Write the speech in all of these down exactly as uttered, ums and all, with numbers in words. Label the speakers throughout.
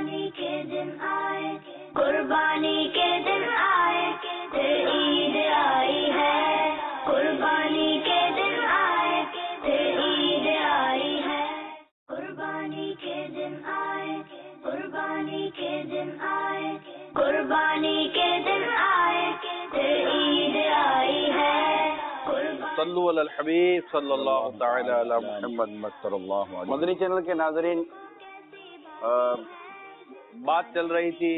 Speaker 1: قربانی کے دن آئے قربانی کے دن آئے پھر عید آئی ہے قربانی کے دن آئے پھر عید آئی ہے قربانی کے دن آئے قربانی کے دن آئے قربانی کے دن آئے پھر عید آئی ہے
Speaker 2: صلو علی الحبیب صلی اللہ تعالی علی محمد صلی اللہ علیہ مدنی چینل کے ناظرین، بات چل رہی تھی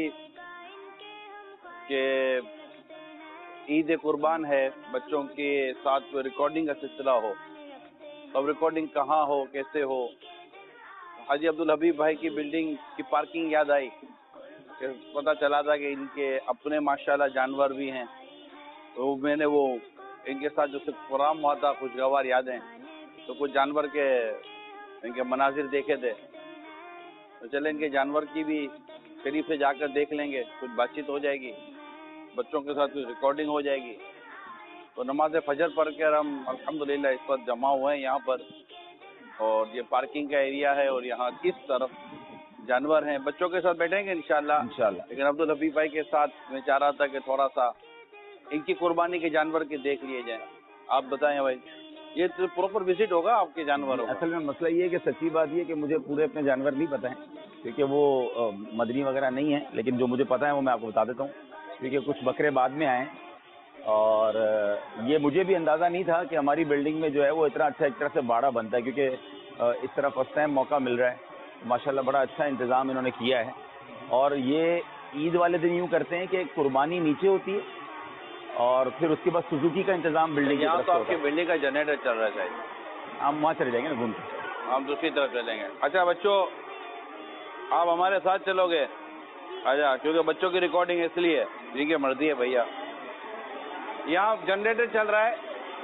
Speaker 2: کہ عید قربان ہے، بچوں کے ساتھ ریکارڈنگ کا سلسلہ ہو، اب ریکارڈنگ کہاں ہو، کیسے ہو۔ حاجی عبدالحبیب بھائی کی بلڈنگ کی پارکنگ یاد آئی کہ پتہ چلا تھا کہ ان کے اپنے ماشاءاللہ جانور بھی ہیں، تو میں نے وہ ان کے ساتھ جو پروگرام ہوا تھا خوشگوار یادیں، تو کچھ جانور کے ان کے مناظر دیکھے تھے، تو چلیں ان کے جانور کی بھی قریب سے جا کر دیکھ لیں گے، کچھ بات چیت ہو جائے گی، بچوں کے ساتھ کچھ ریکارڈنگ ہو جائے گی۔ تو نماز فجر پڑھ کر ہم الحمدللہ اس وقت جمع ہوئے ہیں یہاں پر، اور یہ پارکنگ کا ایریا ہے، اور یہاں کس طرف جانور ہیں، بچوں کے ساتھ بیٹھیں گے انشاءاللہ انشاءاللہ لیکن عبدالحبیب بھائی کے ساتھ میں چاہ رہا تھا کہ تھوڑا سا ان کی قربانی کے جانور کے دیکھ لیے جائیں۔ آپ بتائیں بھائی، یہ پراپر وزٹ ہوگا آپ کے جانوروں؟
Speaker 3: اصل میں مسئلہ یہ ہے کہ سچی بات یہ کہ مجھے پورے اپنے جانور نہیں پتہ ہیں، کیونکہ وہ مدنی وغیرہ نہیں ہیں، لیکن جو مجھے پتہ ہے وہ میں آپ کو بتا دیتا ہوں، کیونکہ کچھ بکرے بعد میں آئے ہیں، اور یہ مجھے بھی اندازہ نہیں تھا کہ ہماری بلڈنگ میں جو ہے وہ اتنا اچھا ایک طرح سے باڑا بنتا ہے، کیونکہ اس طرح فرسٹ ٹائم موقع مل رہا ہے، ماشاءاللہ بڑا اچھا انتظام انہوں نے کیا ہے۔ اور یہ عید والے دن یوں کرتے ہیں کہ ایک قربانی نیچے ہوتی ہے، اور پھر اس کے بعد سوزوکی کا انتظام بلڈنگ
Speaker 2: یہاں تو آپ کی بلڈنگ کا جنریٹر چل رہا ہے شاید،
Speaker 3: ہم وہاں چلے جائیں گے نا گھوم کے،
Speaker 2: ہم دوسری طرف چلیں گے۔ اچھا بچوں، آپ ہمارے ساتھ چلو گے؟ اچھا، کیونکہ بچوں کی ریکارڈنگ اس لیے جن کی مرضی ہے بھیا، یہاں جنریٹر چل رہا ہے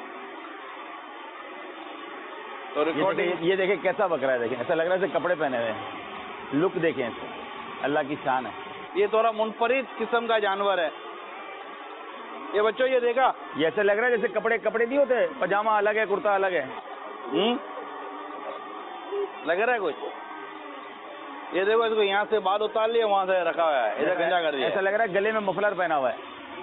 Speaker 2: تو ریکارڈنگ۔
Speaker 3: یہ دیکھیں کیسا بکرا ہے، دیکھیں ایسا لگ رہا ہے جیسے کپڑے پہنے ہوئے ہیں، لک دیکھیں اس کو، اللہ کی شان ہے۔
Speaker 2: یہ تھوڑا منفرد قسم کا جانور ہے یہ بچوں، یہ دیکھا
Speaker 3: یہ ایسا لگ رہا ہے جیسے کپڑے کپڑے نہیں ہوتے، پاجامہ الگ ہے کرتا الگ ہے،
Speaker 2: لگ رہا ہے کچھ۔ یہ دیکھو اس کو یہاں سے بال اتار لیا، وہاں سے رکھا ہوا ہے، ادھر گنجا کر دیا،
Speaker 3: ایسا لگ رہا ہے گلے میں مفلر پہنا ہوا ہے۔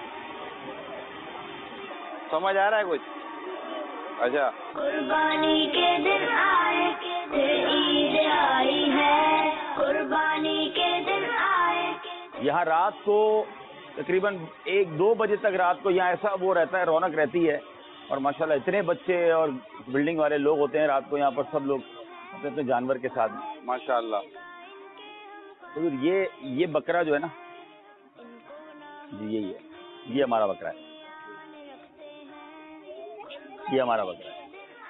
Speaker 2: سمجھ آ رہا ہے کچھ؟ اچھا،
Speaker 1: قربانی کے دن آئے پھر عید آئی ہے قربانی کے دن آئے۔
Speaker 3: یہاں رات کو تقریباً ایک دو بجے تک رات کو یہاں ایسا وہ رہتا ہے، رونق رہتی ہے، اور ماشاءاللہ اتنے بچے اور بلڈنگ والے لوگ ہوتے ہیں رات کو یہاں پر، سب لوگ اپنے اپنے جانور کے ساتھ
Speaker 2: ماشاءاللہ۔
Speaker 3: تو یہ یہ بکرا جو ہے نا، جی یہی ہے، یہ ہمارا بکرا ہے، یہ ہمارا بکرا ہے۔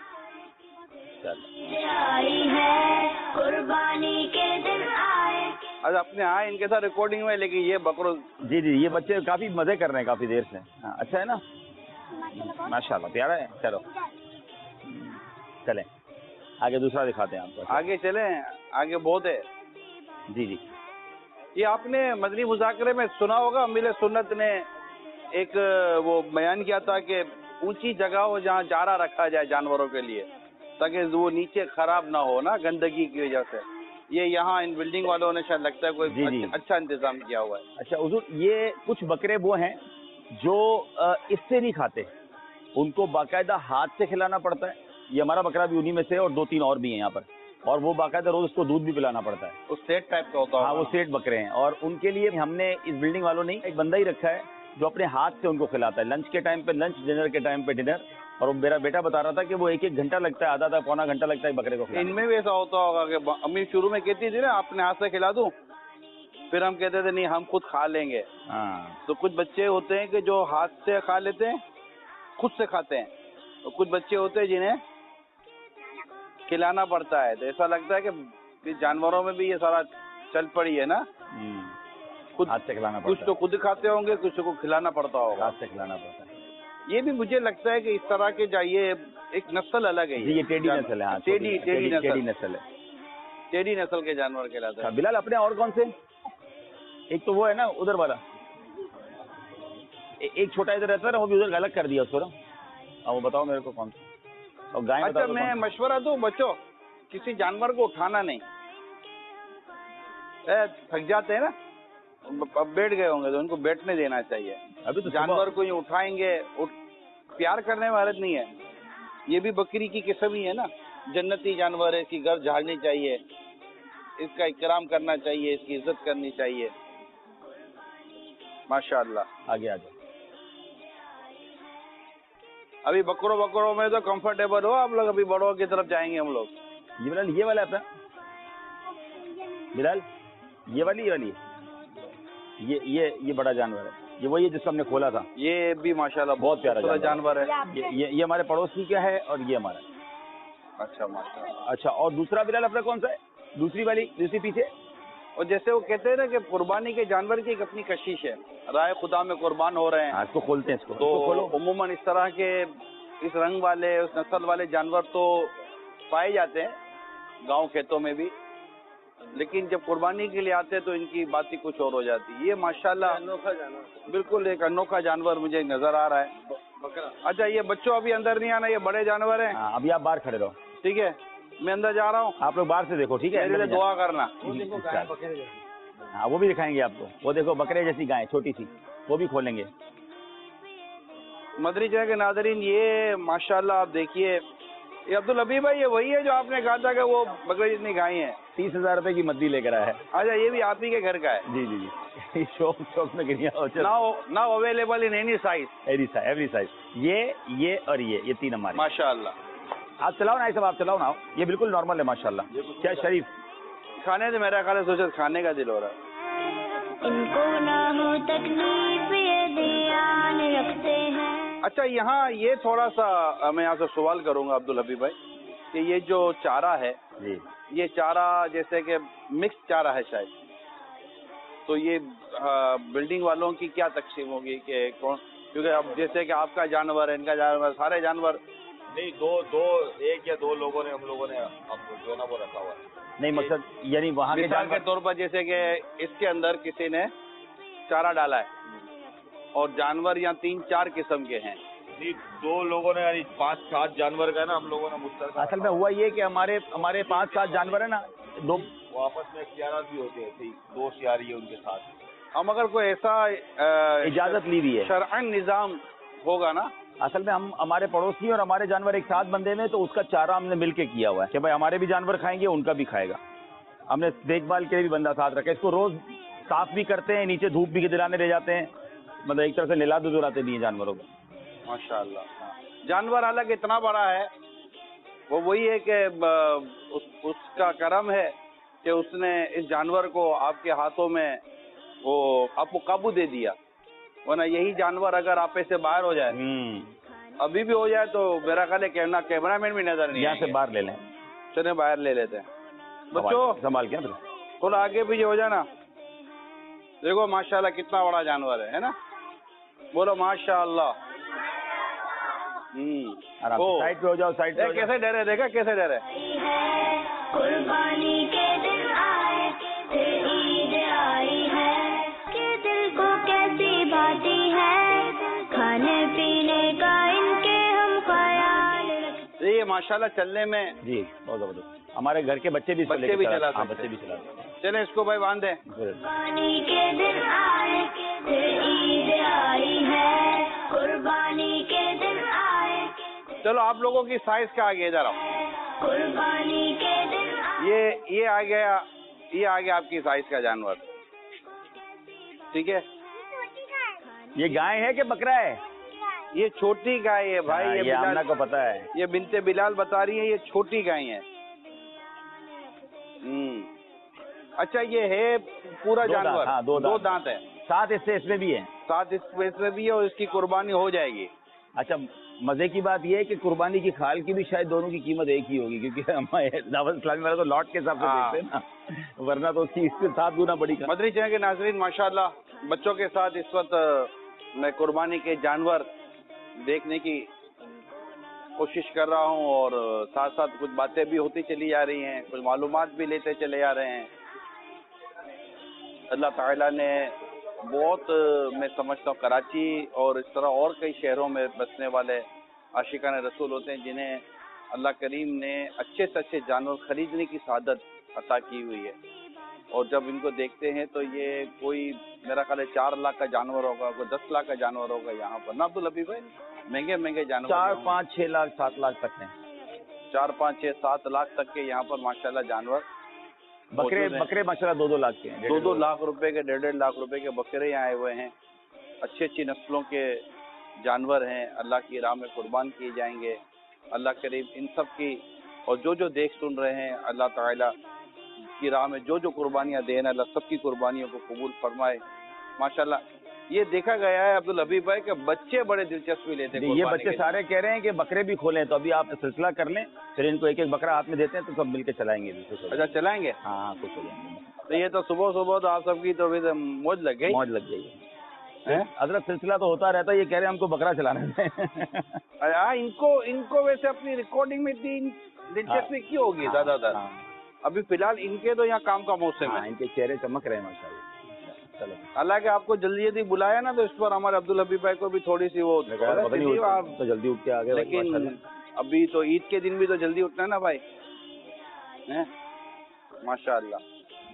Speaker 1: آئی ہے قربانی کے دن آئے۔
Speaker 2: اچھا، اپنے آئے ان کے ساتھ ریکارڈنگ میں، لیکن یہ بکرو،
Speaker 3: جی جی یہ بچے کافی مزے کر رہے ہیں کافی دیر سے، ہاں اچھا ہے نا، ماشاءاللہ پیارا ہے۔ چلو چلیں آگے دوسرا دکھاتے ہیں آپ کو،
Speaker 2: آگے چلیں، آگے بہت ہے۔
Speaker 3: جی جی،
Speaker 2: یہ آپ نے مدنی مذاکرے میں سنا ہوگا، امیر سنت نے ایک وہ بیان کیا تھا کہ اونچی جگہ ہو جہاں چارہ رکھا جائے جانوروں کے لیے، تاکہ وہ نیچے خراب نہ ہو نا گندگی کی وجہ سے۔ یہ یہاں ان بلڈنگ والوں نے شاید لگتا ہے کوئی
Speaker 3: جی جی
Speaker 2: اچھا انتظام کیا ہوا ہے۔
Speaker 3: اچھا حضور، یہ کچھ بکرے وہ ہیں جو اس سے نہیں کھاتے، ان کو باقاعدہ ہاتھ سے کھلانا پڑتا ہے، یہ ہمارا بکرا بھی انہی میں سے، اور دو تین اور بھی ہیں یہاں پر، اور وہ باقاعدہ روز اس کو دودھ بھی پلانا پڑتا ہے۔
Speaker 2: وہ سیٹ ٹائپ کا ہوتا ہے؟
Speaker 3: ہاں وہ سیٹ بکرے ہیں، اور ان کے لیے ہم نے اس بلڈنگ والوں نے ایک بندہ ہی رکھا ہے جو اپنے ہاتھ سے ان کو کھلاتا ہے، لنچ کے ٹائم پہ لنچ، ڈنر کے ٹائم پہ ڈنر، اور میرا بیٹا بتا رہا تھا کہ وہ ایک ایک گھنٹہ لگتا ہے، آدھا آدھا پونا گھنٹہ لگتا ہے بکرے کو کھلانے۔
Speaker 2: ان میں بھی ایسا ہوتا ہوگا کہ امی شروع میں کہتی تھی نا اپنے ہاتھ سے کھلا دوں، پھر ہم کہتے تھے نہیں ہم خود کھا لیں گے۔
Speaker 3: ہاں،
Speaker 2: تو کچھ بچے ہوتے ہیں کہ جو ہاتھ سے کھا لیتے ہیں، خود سے کھاتے ہیں، اور کچھ بچے ہوتے ہیں جنہیں کھلانا پڑتا ہے۔ تو ایسا لگتا ہے کہ جانوروں میں بھی یہ سارا چل پڑی ہے نا،
Speaker 3: خود ہاتھ سے کھلانا پڑتا ہے،
Speaker 2: کچھ تو خود کھاتے ہوں گے، کچھ کو کھلانا پڑتا ہوگا،
Speaker 3: ہاتھ سے کھلانا پڑتا ہے۔
Speaker 2: یہ بھی مجھے لگتا ہے کہ اس طرح کے جائیے ایک نسل الگ ہے،
Speaker 3: یہ ٹیڈی نسل ہے،
Speaker 2: ٹیڈی ٹیڈی
Speaker 3: ٹیڈی
Speaker 2: نسل
Speaker 3: نسل ہے،
Speaker 2: ٹیڈی نسل کے جانور کہلاتے ہیں۔
Speaker 3: بلال اپنے اور کون سے؟ ایک تو وہ ہے نا ادھر والا، ایک چھوٹا ادھر رہتا ہے نا، وہ بھی ادھر الگ کر دیا اس کو نا، وہ بتاؤ میرے کو کون سا، اور گائے
Speaker 2: اچھا میں مشورہ دوں بچوں، کسی جانور کو اٹھانا نہیں، تھک جاتے ہیں نا, اب بیٹھ گئے ہوں گے تو ان کو بیٹھنے دینا چاہیے.
Speaker 3: ابھی تو
Speaker 2: جانور کو یہ اٹھائیں گے, پیار کرنے میں حرج نہیں ہے, یہ بھی بکری کی قسم ہی ہے نا, جنتی جانور ہے, اس کی گھر جھاڑنی چاہیے, اس کا اکرام کرنا چاہیے, اس کی عزت کرنی چاہیے. ماشاء اللہ.
Speaker 3: آگے آ جاؤ.
Speaker 2: ابھی بکروں بکروں میں تو کمفرٹیبل ہو آپ لوگ, ابھی بڑوں کی طرف جائیں گے ہم لوگ.
Speaker 3: یہ بلال یہ والا اپنا بلال یہ والی یہ والی یہ یہ یہ بڑا جانور ہے, یہ وہی ہے جس کو ہم نے کھولا تھا.
Speaker 2: یہ بھی ماشاءاللہ
Speaker 3: بہت پیارا
Speaker 2: جانور ہے.
Speaker 3: یہ یہ ہمارے پڑوسی کا ہے اور یہ ہمارا.
Speaker 2: اچھا ماشاءاللہ.
Speaker 3: اچھا, اور دوسرا بلال اپنا کون سا ہے, دوسری والی دوسری پیچھے؟
Speaker 2: اور جیسے وہ کہتے ہیں نا کہ قربانی کے جانور کی ایک اپنی کشش ہے, رائے خدا میں قربان ہو رہے ہیں.
Speaker 3: اس کو کھولتے ہیں, اس کو
Speaker 2: تو عموماً اس طرح کے اس رنگ والے اس نسل والے جانور تو پائے جاتے ہیں گاؤں کھیتوں میں بھی, لیکن جب قربانی کے لیے آتے ہیں تو ان کی بات ہی کچھ اور ہو جاتی ہے. یہ ماشاءاللہ انوکھا جانور, بالکل ایک انوکھا جانور مجھے نظر آ رہا ہے. اچھا, یہ بچوں ابھی اندر نہیں آنا, یہ بڑے جانور ہیں.
Speaker 3: ابھی آپ باہر کھڑے رہو,
Speaker 2: ٹھیک ہے, میں اندر جا رہا ہوں,
Speaker 3: آپ لوگ باہر سے دیکھو, ٹھیک ہے,
Speaker 2: میرے لیے دعا کرنا.
Speaker 3: ہاں وہ بھی دکھائیں گے آپ کو, وہ دیکھو بکرے جیسی گائے چھوٹی سی, وہ بھی کھولیں گے.
Speaker 2: مدری چینل کے ناظرین, یہ ماشاءاللہ آپ دیکھیے, یہ عبدالحبیب بھائی یہ وہی ہے جو آپ نے کہا تھا کہ وہ بکرے جتنی گائیں ہیں,
Speaker 3: تیس ہزار روپے کی مدی لے کر آیا ہے.
Speaker 2: اچھا, یہ بھی آپ ہی کے گھر کا ہے؟
Speaker 3: جی جی جی, شوق شوق میں گریا
Speaker 2: نا available in any size,
Speaker 3: every size every size. یہ یہ اور یہ یہ تین ہمارے.
Speaker 2: ماشاءاللہ.
Speaker 3: آپ چلاؤ نا, صاحب آپ چلاؤ نا, یہ بالکل نارمل ہے ماشاءاللہ. کیا شریف
Speaker 2: کھانے سے میرا خیال ہے سوچا کھانے کا دل ہو رہا ہے.
Speaker 1: ان کو نہ ہو تکلیف یہ دھیان رکھتے ہیں.
Speaker 2: اچھا, یہاں یہ تھوڑا سا میں یہاں سے سوال کروں گا عبدالحبیب بھائی کہ یہ جو چارہ ہے,
Speaker 3: جی
Speaker 2: یہ چارہ جیسے کہ مکس چارہ ہے شاید, تو یہ بلڈنگ والوں کی کیا تقسیم ہوگی کہ کون, کیونکہ اب جیسے کہ آپ کا جانور ہے, ان کا جانور, سارے جانور
Speaker 4: نہیں, دو دو ایک یا دو لوگوں نے ہم لوگوں نے اب جو ہے نا وہ رکھا ہوا ہے.
Speaker 3: نہیں مقصد یعنی وہاں کے
Speaker 2: مثال کے طور پر جیسے کہ اس کے اندر کسی نے چارہ ڈالا ہے اور جانور یہاں تین چار قسم کے ہیں.
Speaker 4: جی, دو لوگوں نے یعنی پانچ سات جانور کا نا ہم لوگوں نے مشترکہ.
Speaker 3: اصل میں ہوا یہ کہ ہمارے ہمارے پانچ سات جانور ہیں نا, دو
Speaker 4: وہ آپس میں اختیارات بھی ہوتے ہیں, دو شیاری ہے ان کے ساتھ.
Speaker 2: ہم اگر کوئی ایسا
Speaker 3: اجازت لی ہوئی ہے,
Speaker 2: شرعن نظام ہوگا نا,
Speaker 3: اصل میں ہم ہمارے پڑوسی اور ہمارے جانور ایک ساتھ بندے میں, تو اس کا چارہ ہم نے مل کے کیا ہوا ہے کہ بھائی ہمارے بھی جانور کھائیں گے, ان کا بھی کھائے گا. ہم نے دیکھ بھال کے لیے بھی بندہ ساتھ رکھا ہے. اس کو روز صاف بھی کرتے ہیں, نیچے دھوپ بھی دلانے لے جاتے ہیں, مطلب ایک طرح سے نلا دلاتے بھی ہیں جانوروں کو.
Speaker 2: ماشاء اللہ. جانور حالانکہ اتنا بڑا ہے, وہ وہی ہے کہ اس, اس کا کرم ہے کہ اس نے اس جانور کو آپ کے ہاتھوں میں وہ آپ کو قابو دے دیا, ورنہ یہی جانور اگر آپ سے باہر ہو جائے, ابھی بھی ہو جائے, تو میرا خیال ہے کیمرہ کیمرہ مین بھی نظر نہیں,
Speaker 3: یہاں سے باہر لے لیں,
Speaker 2: چلے باہر لے لیتے ہیں. بچوں
Speaker 3: سنبھال کے
Speaker 2: تھوڑا آگے پیچھے ہو جانا. دیکھو ماشاءاللہ کتنا بڑا جانور ہے, ہے نا, بولو ماشاء اللہ.
Speaker 3: سائڈ پہ ہو جاؤ, سائڈ پہ.
Speaker 2: کیسے ڈرے, دیکھا کیسے ڈرے.
Speaker 1: قربانی کے دن آئے, پھر عید آئی ہے, کہ دل کو کیسی باتیں ہے, کھانے پینے کا ان کے ہم خیال رکھتے.
Speaker 2: یہ ماشاءاللہ چلنے میں
Speaker 3: جی بہت زبردست, ہمارے گھر کے بچے بھی
Speaker 2: بچے بھی چلا
Speaker 3: ہاں بچے بھی چلا سکتے ہیں.
Speaker 2: چلیں اس کو بھائی باندھ دیں.
Speaker 1: قربانی کے دن آئے, پھر عید آئی ہے, قربانی کے دن آئے.
Speaker 2: چلو آپ لوگوں کی سائز کا آگے ادھر آؤ.
Speaker 1: قربانی کے دن
Speaker 2: یہ یہ آ گیا, یہ آ گیا آپ کی سائز کا جانور, ٹھیک ہے.
Speaker 3: یہ گائے ہے کہ بکرا ہے؟
Speaker 2: یہ چھوٹی گائے ہے بھائی,
Speaker 3: یہ آمنہ کو پتا ہے,
Speaker 2: یہ بنت بلال بتا رہی ہے یہ چھوٹی گائے ہیں. ہوں اچھا, یہ ہے پورا جانور,
Speaker 3: ہاں
Speaker 2: دو دانت ہے,
Speaker 3: سات اس سے اس میں بھی ہے,
Speaker 2: سات اس میں بھی ہے, اور اس کی قربانی ہو جائے گی.
Speaker 3: اچھا, مزے کی بات یہ ہے کہ قربانی کی کھال کی بھی شاید دونوں کی قیمت ایک ہی ہوگی, کیونکہ ہمارے دعوت اسلامی والے تو لاٹ کے حساب سے دیکھتے ہیں نا, ورنہ تو اس کی اس سے سات گنا بڑی.
Speaker 2: مدری چینل کے ناظرین ماشاءاللہ بچوں کے ساتھ اس وقت میں قربانی کے جانور دیکھنے کی کوشش کر رہا ہوں, اور ساتھ ساتھ کچھ باتیں بھی ہوتی چلی جا رہی ہیں, کچھ معلومات بھی لیتے چلے جا رہے ہیں. اللہ تعالیٰ نے بہت, میں سمجھتا ہوں کراچی اور اس طرح اور کئی شہروں میں بسنے والے عاشقان رسول ہوتے ہیں جنہیں اللہ کریم نے اچھے سے اچھے جانور خریدنے کی سعادت عطا کی ہوئی ہے, اور جب ان کو دیکھتے ہیں تو یہ کوئی میرا خیال ہے چار لاکھ کا جانور ہوگا, کوئی دس لاکھ کا جانور ہوگا یہاں پر نا عبدالحبیب بھائی؟ مہنگے مہنگے جانور
Speaker 3: چار پانچ چھ لاکھ سات لاکھ تک ہیں,
Speaker 2: چار پانچ چھ سات لاکھ تک کے یہاں پر ماشاءاللہ جانور
Speaker 3: بکرے بکرے ماشاءاللہ دو دو لاکھ کے ہیں,
Speaker 2: دو دو لاکھ روپے کے ڈیڑھ ڈیڑھ لاکھ روپے کے بکرے یہاں آئے ہوئے ہیں. اچھی اچھی نسلوں کے جانور ہیں, اللہ کی راہ میں قربان کیے جائیں گے. اللہ کریم ان سب کی, اور جو جو دیکھ سن رہے ہیں اللہ تعالیٰ کی راہ میں جو جو قربانیاں دیں, اللہ سب کی قربانیوں کو قبول فرمائے. ماشاءاللہ یہ دیکھا گیا ہے عبدالحبیب بھائی کہ بچے بڑے دلچسپی لیتے ہیں.
Speaker 3: یہ بچے سارے کہہ رہے ہیں کہ بکرے بھی کھولیں, تو ابھی آپ سلسلہ کر لیں, پھر ان کو ایک ایک بکرا ہاتھ میں دیتے ہیں تو سب مل کے چلائیں گے.
Speaker 2: اچھا چلائیں گے؟
Speaker 3: ہاں کچھ ہو جائیں گے.
Speaker 2: تو یہ تو صبح صبح تو آپ سب کی تو موج لگ گئی,
Speaker 3: موج لگ گئی ہے. حضرت سلسلہ تو ہوتا رہتا ہے, یہ کہہ رہے ہیں ہم کو بکرا چلانا ہے.
Speaker 2: ان کو ان کو ویسے اپنی ریکارڈنگ میں دلچسپی کیوں ہوگی زیادہ تر؟ ابھی فی الحال ان کے تو یہاں کام کا موسم ہے,
Speaker 3: ان کے چہرے چمک رہے ہیں ماشاءاللہ. چلو
Speaker 2: اللہ کہ آپ کو جلدی جلدی بلایا نا, تو اس پر ہمارے عبدالحبیب بھائی کو بھی تھوڑی سی وہ
Speaker 3: آپ تو جلدی اٹھ کے آ گئے.
Speaker 2: لیکن ابھی تو عید کے دن بھی تو جلدی اٹھنا ہے نا بھائی, ماشاء اللہ.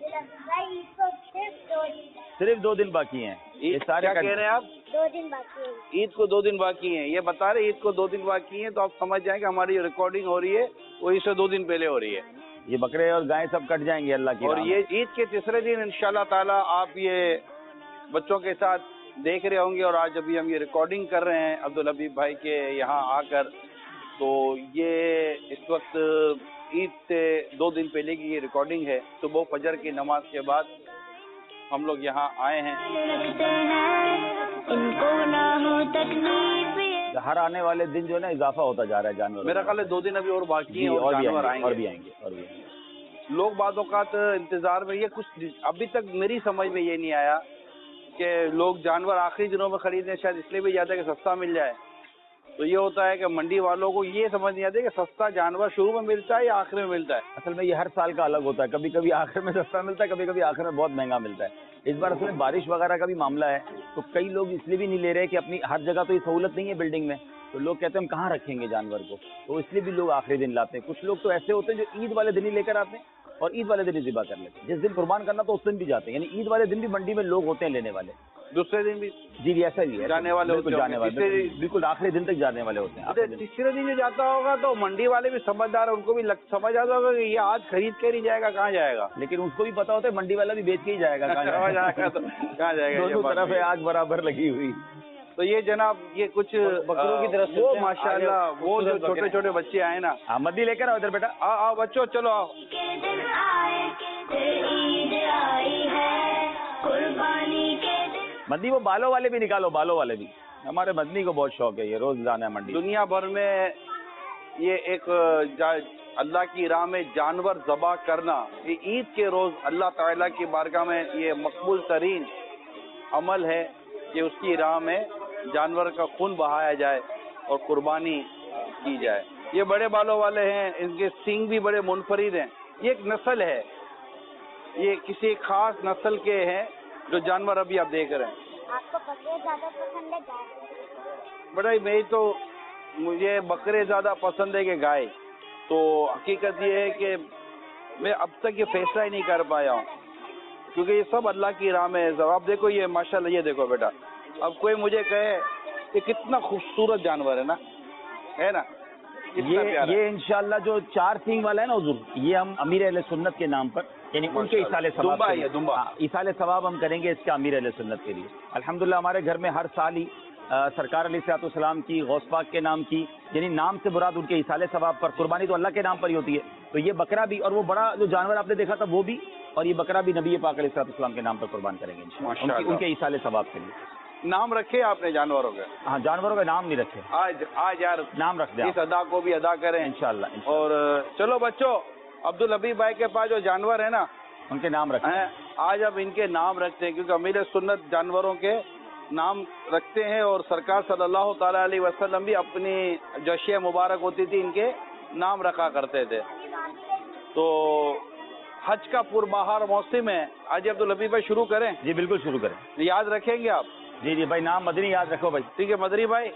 Speaker 3: صرف دو دن باقی ہیں. یہ سارے
Speaker 2: کیا کہہ رہے ہیں آپ؟
Speaker 1: دو دن باقی ہے,
Speaker 2: عید کو دو دن باقی ہیں. یہ بتا رہے عید کو دو دن باقی ہیں, تو آپ سمجھ جائیں کہ ہماری جو ریکارڈنگ ہو رہی ہے وہ اس سے دو دن پہلے ہو رہی ہے.
Speaker 3: یہ بکرے اور گائے سب کٹ جائیں گے اللہ کی.
Speaker 2: اور یہ عید کے تیسرے دن انشاءاللہ تعالیٰ آپ یہ بچوں کے ساتھ دیکھ رہے ہوں گے, اور آج ابھی ہم یہ ریکارڈنگ کر رہے ہیں عبدالحبیب بھائی کے یہاں آ کر, تو یہ اس وقت عید سے دو دن پہلے کی یہ ریکارڈنگ ہے. صبح فجر کی نماز کے بعد ہم لوگ یہاں آئے ہیں.
Speaker 3: ہر آنے والے دن جو ہے نا اضافہ ہوتا جا رہا ہے جانور.
Speaker 2: میرا خیال ہے دو دن ابھی اور باقی ہیں, اور جانور آئیں گے,
Speaker 3: اور بھی آئیں گے, اور بھی آئیں گے.
Speaker 2: لوگ بعض اوقات انتظار میں, یہ کچھ ابھی تک میری سمجھ میں یہ نہیں آیا کہ لوگ جانور آخری دنوں میں خریدنے شاید اس لیے بھی جاتے ہیں کہ سستا مل جائے. تو یہ ہوتا ہے کہ منڈی والوں کو یہ سمجھ نہیں آتی کہ سستا جانور شروع میں ملتا ہے یا آخر میں ملتا ہے.
Speaker 3: اصل میں یہ ہر سال کا الگ ہوتا ہے, کبھی کبھی آخر میں سستا ملتا ہے, کبھی کبھی آخر میں بہت مہنگا ملتا ہے. اس بار اصل میں بارش وغیرہ کا بھی معاملہ ہے, تو کئی لوگ اس لیے بھی نہیں لے رہے کہ اپنی ہر جگہ تو یہ سہولت نہیں ہے بلڈنگ میں, تو لوگ کہتے ہیں ہم کہاں رکھیں گے جانور کو, تو اس لیے بھی لوگ آخری دن لاتے ہیں. کچھ لوگ تو ایسے ہوتے ہیں جو عید والے دن ہی لے کر آتے ہیں اور عید والے دن ہی ذبح کر لیتے ہیں. جس دن قربان کرنا تو اس دن بھی جاتے ہیں, یعنی عید والے دن بھی منڈی میں لوگ ہوتے ہیں لینے والے,
Speaker 2: دوسرے دن بھی.
Speaker 3: جی جی ایسا ہی ہے,
Speaker 2: جانے والے
Speaker 3: بالکل جانے والے, بالکل آخری دن تک جانے والے ہوتے ہیں.
Speaker 2: تیسرے دن جو جاتا ہوگا تو منڈی والے بھی سمجھدار ہیں, ان کو بھی سمجھ آتا ہوگا کہ یہ آج خرید کے نہیں جائے گا, کہاں جائے گا.
Speaker 3: لیکن اس کو بھی پتا ہوتا ہے منڈی والا بھی بیچ کے ہی جائے گا, کہاں
Speaker 2: جائے گا.
Speaker 3: دونوں طرف ہے آگ برابر لگی ہوئی.
Speaker 2: تو یہ جناب یہ کچھ
Speaker 3: بکروں کی طرف
Speaker 2: وہ ماشاء اللہ وہ جو چھوٹے چھوٹے بچے آئے نا,
Speaker 3: مدی لے کر آؤ ادھر بیٹا,
Speaker 2: آؤ آؤ بچوں چلو آؤ.
Speaker 3: مدنی وہ بالوں والے بھی نکالو, بالوں والے بھی, ہمارے مدنی کو بہت شوق ہے, یہ روز جانا ہے منڈی.
Speaker 2: دنیا بھر میں یہ ایک اللہ کی راہ میں جانور ذبح کرنا, یہ عید کے روز اللہ تعالیٰ کی بارگاہ میں یہ مقبول ترین عمل ہے کہ اس کی راہ میں جانور کا خون بہایا جائے اور قربانی کی جائے. یہ بڑے بالوں والے ہیں, ان کے سینگ بھی بڑے منفرد ہیں. یہ ایک نسل ہے, یہ کسی خاص نسل کے ہیں جو جانور ابھی آپ دیکھ رہے ہیں.
Speaker 1: آپ کو بکرے زیادہ پسند ہے گائے؟
Speaker 2: بڑا میں تو مجھے بکرے زیادہ پسند ہے کہ گائے. تو حقیقت یہ ہے کہ میں اب تک یہ فیصلہ ہی نہیں کر پایا ہوں, کیونکہ یہ سب اللہ کی راہ میں ہے. آپ دیکھو یہ ماشاءاللہ, یہ دیکھو بیٹا, اب کوئی مجھے کہے کہ کتنا خوبصورت جانور ہے نا, ہے نا,
Speaker 3: یہ یہ انشاءاللہ جو چار سینگ والا ہے نا حضور, یہ ہم امیر اہل سنت کے نام پر, یعنی ان کے ایصال ثواب, ایصال ثواب ہم کریں گے اس کے امیر اہل سنت کے لیے. الحمدللہ ہمارے گھر میں ہر سال ہی سرکار علیہ الصلوۃ والسلام کی, غوث پاک کے نام کی, یعنی نام سے مراد ان کے ایصال ثواب پر, قربانی تو اللہ کے نام پر ہی ہوتی ہے. تو یہ بکرا بھی, اور وہ بڑا جو جانور آپ نے دیکھا تھا وہ بھی, اور یہ بکرا بھی نبی پاک علیہ الصلوۃ والسلام کے نام پر قربان کریں گے انشاءاللہ, ان کے ایصال ثواب کے لیے.
Speaker 2: نام رکھے آپ نے جانوروں کے؟
Speaker 3: ہاں جانوروں کا نام نہیں رکھے,
Speaker 2: آج آج یار
Speaker 3: نام رکھ دیں,
Speaker 2: اس ادا کو بھی ادا کریں
Speaker 3: انشاءاللہ.
Speaker 2: اور چلو بچوں, عبدالحبیب بھائی کے پاس جو جانور ہیں نا
Speaker 3: ان کے نام رکھتے ہیں,
Speaker 2: آج اب ان کے نام رکھتے ہیں, کیونکہ امیر سنت جانوروں کے نام رکھتے ہیں, اور سرکار صلی اللہ تعالیٰ علیہ وسلم بھی اپنی جو اشیاء مبارک ہوتی تھی ان کے نام رکھا کرتے تھے. تو حج کا پربہار موسم ہے, آج عبدالحبیب بھائی شروع کریں؟
Speaker 3: جی بالکل شروع کریں.
Speaker 2: یاد رکھیں گے آپ؟
Speaker 3: جی جی بھائی, نام مدنی یاد رکھو بھائی.
Speaker 2: ٹھیک ہے مدنی بھائی,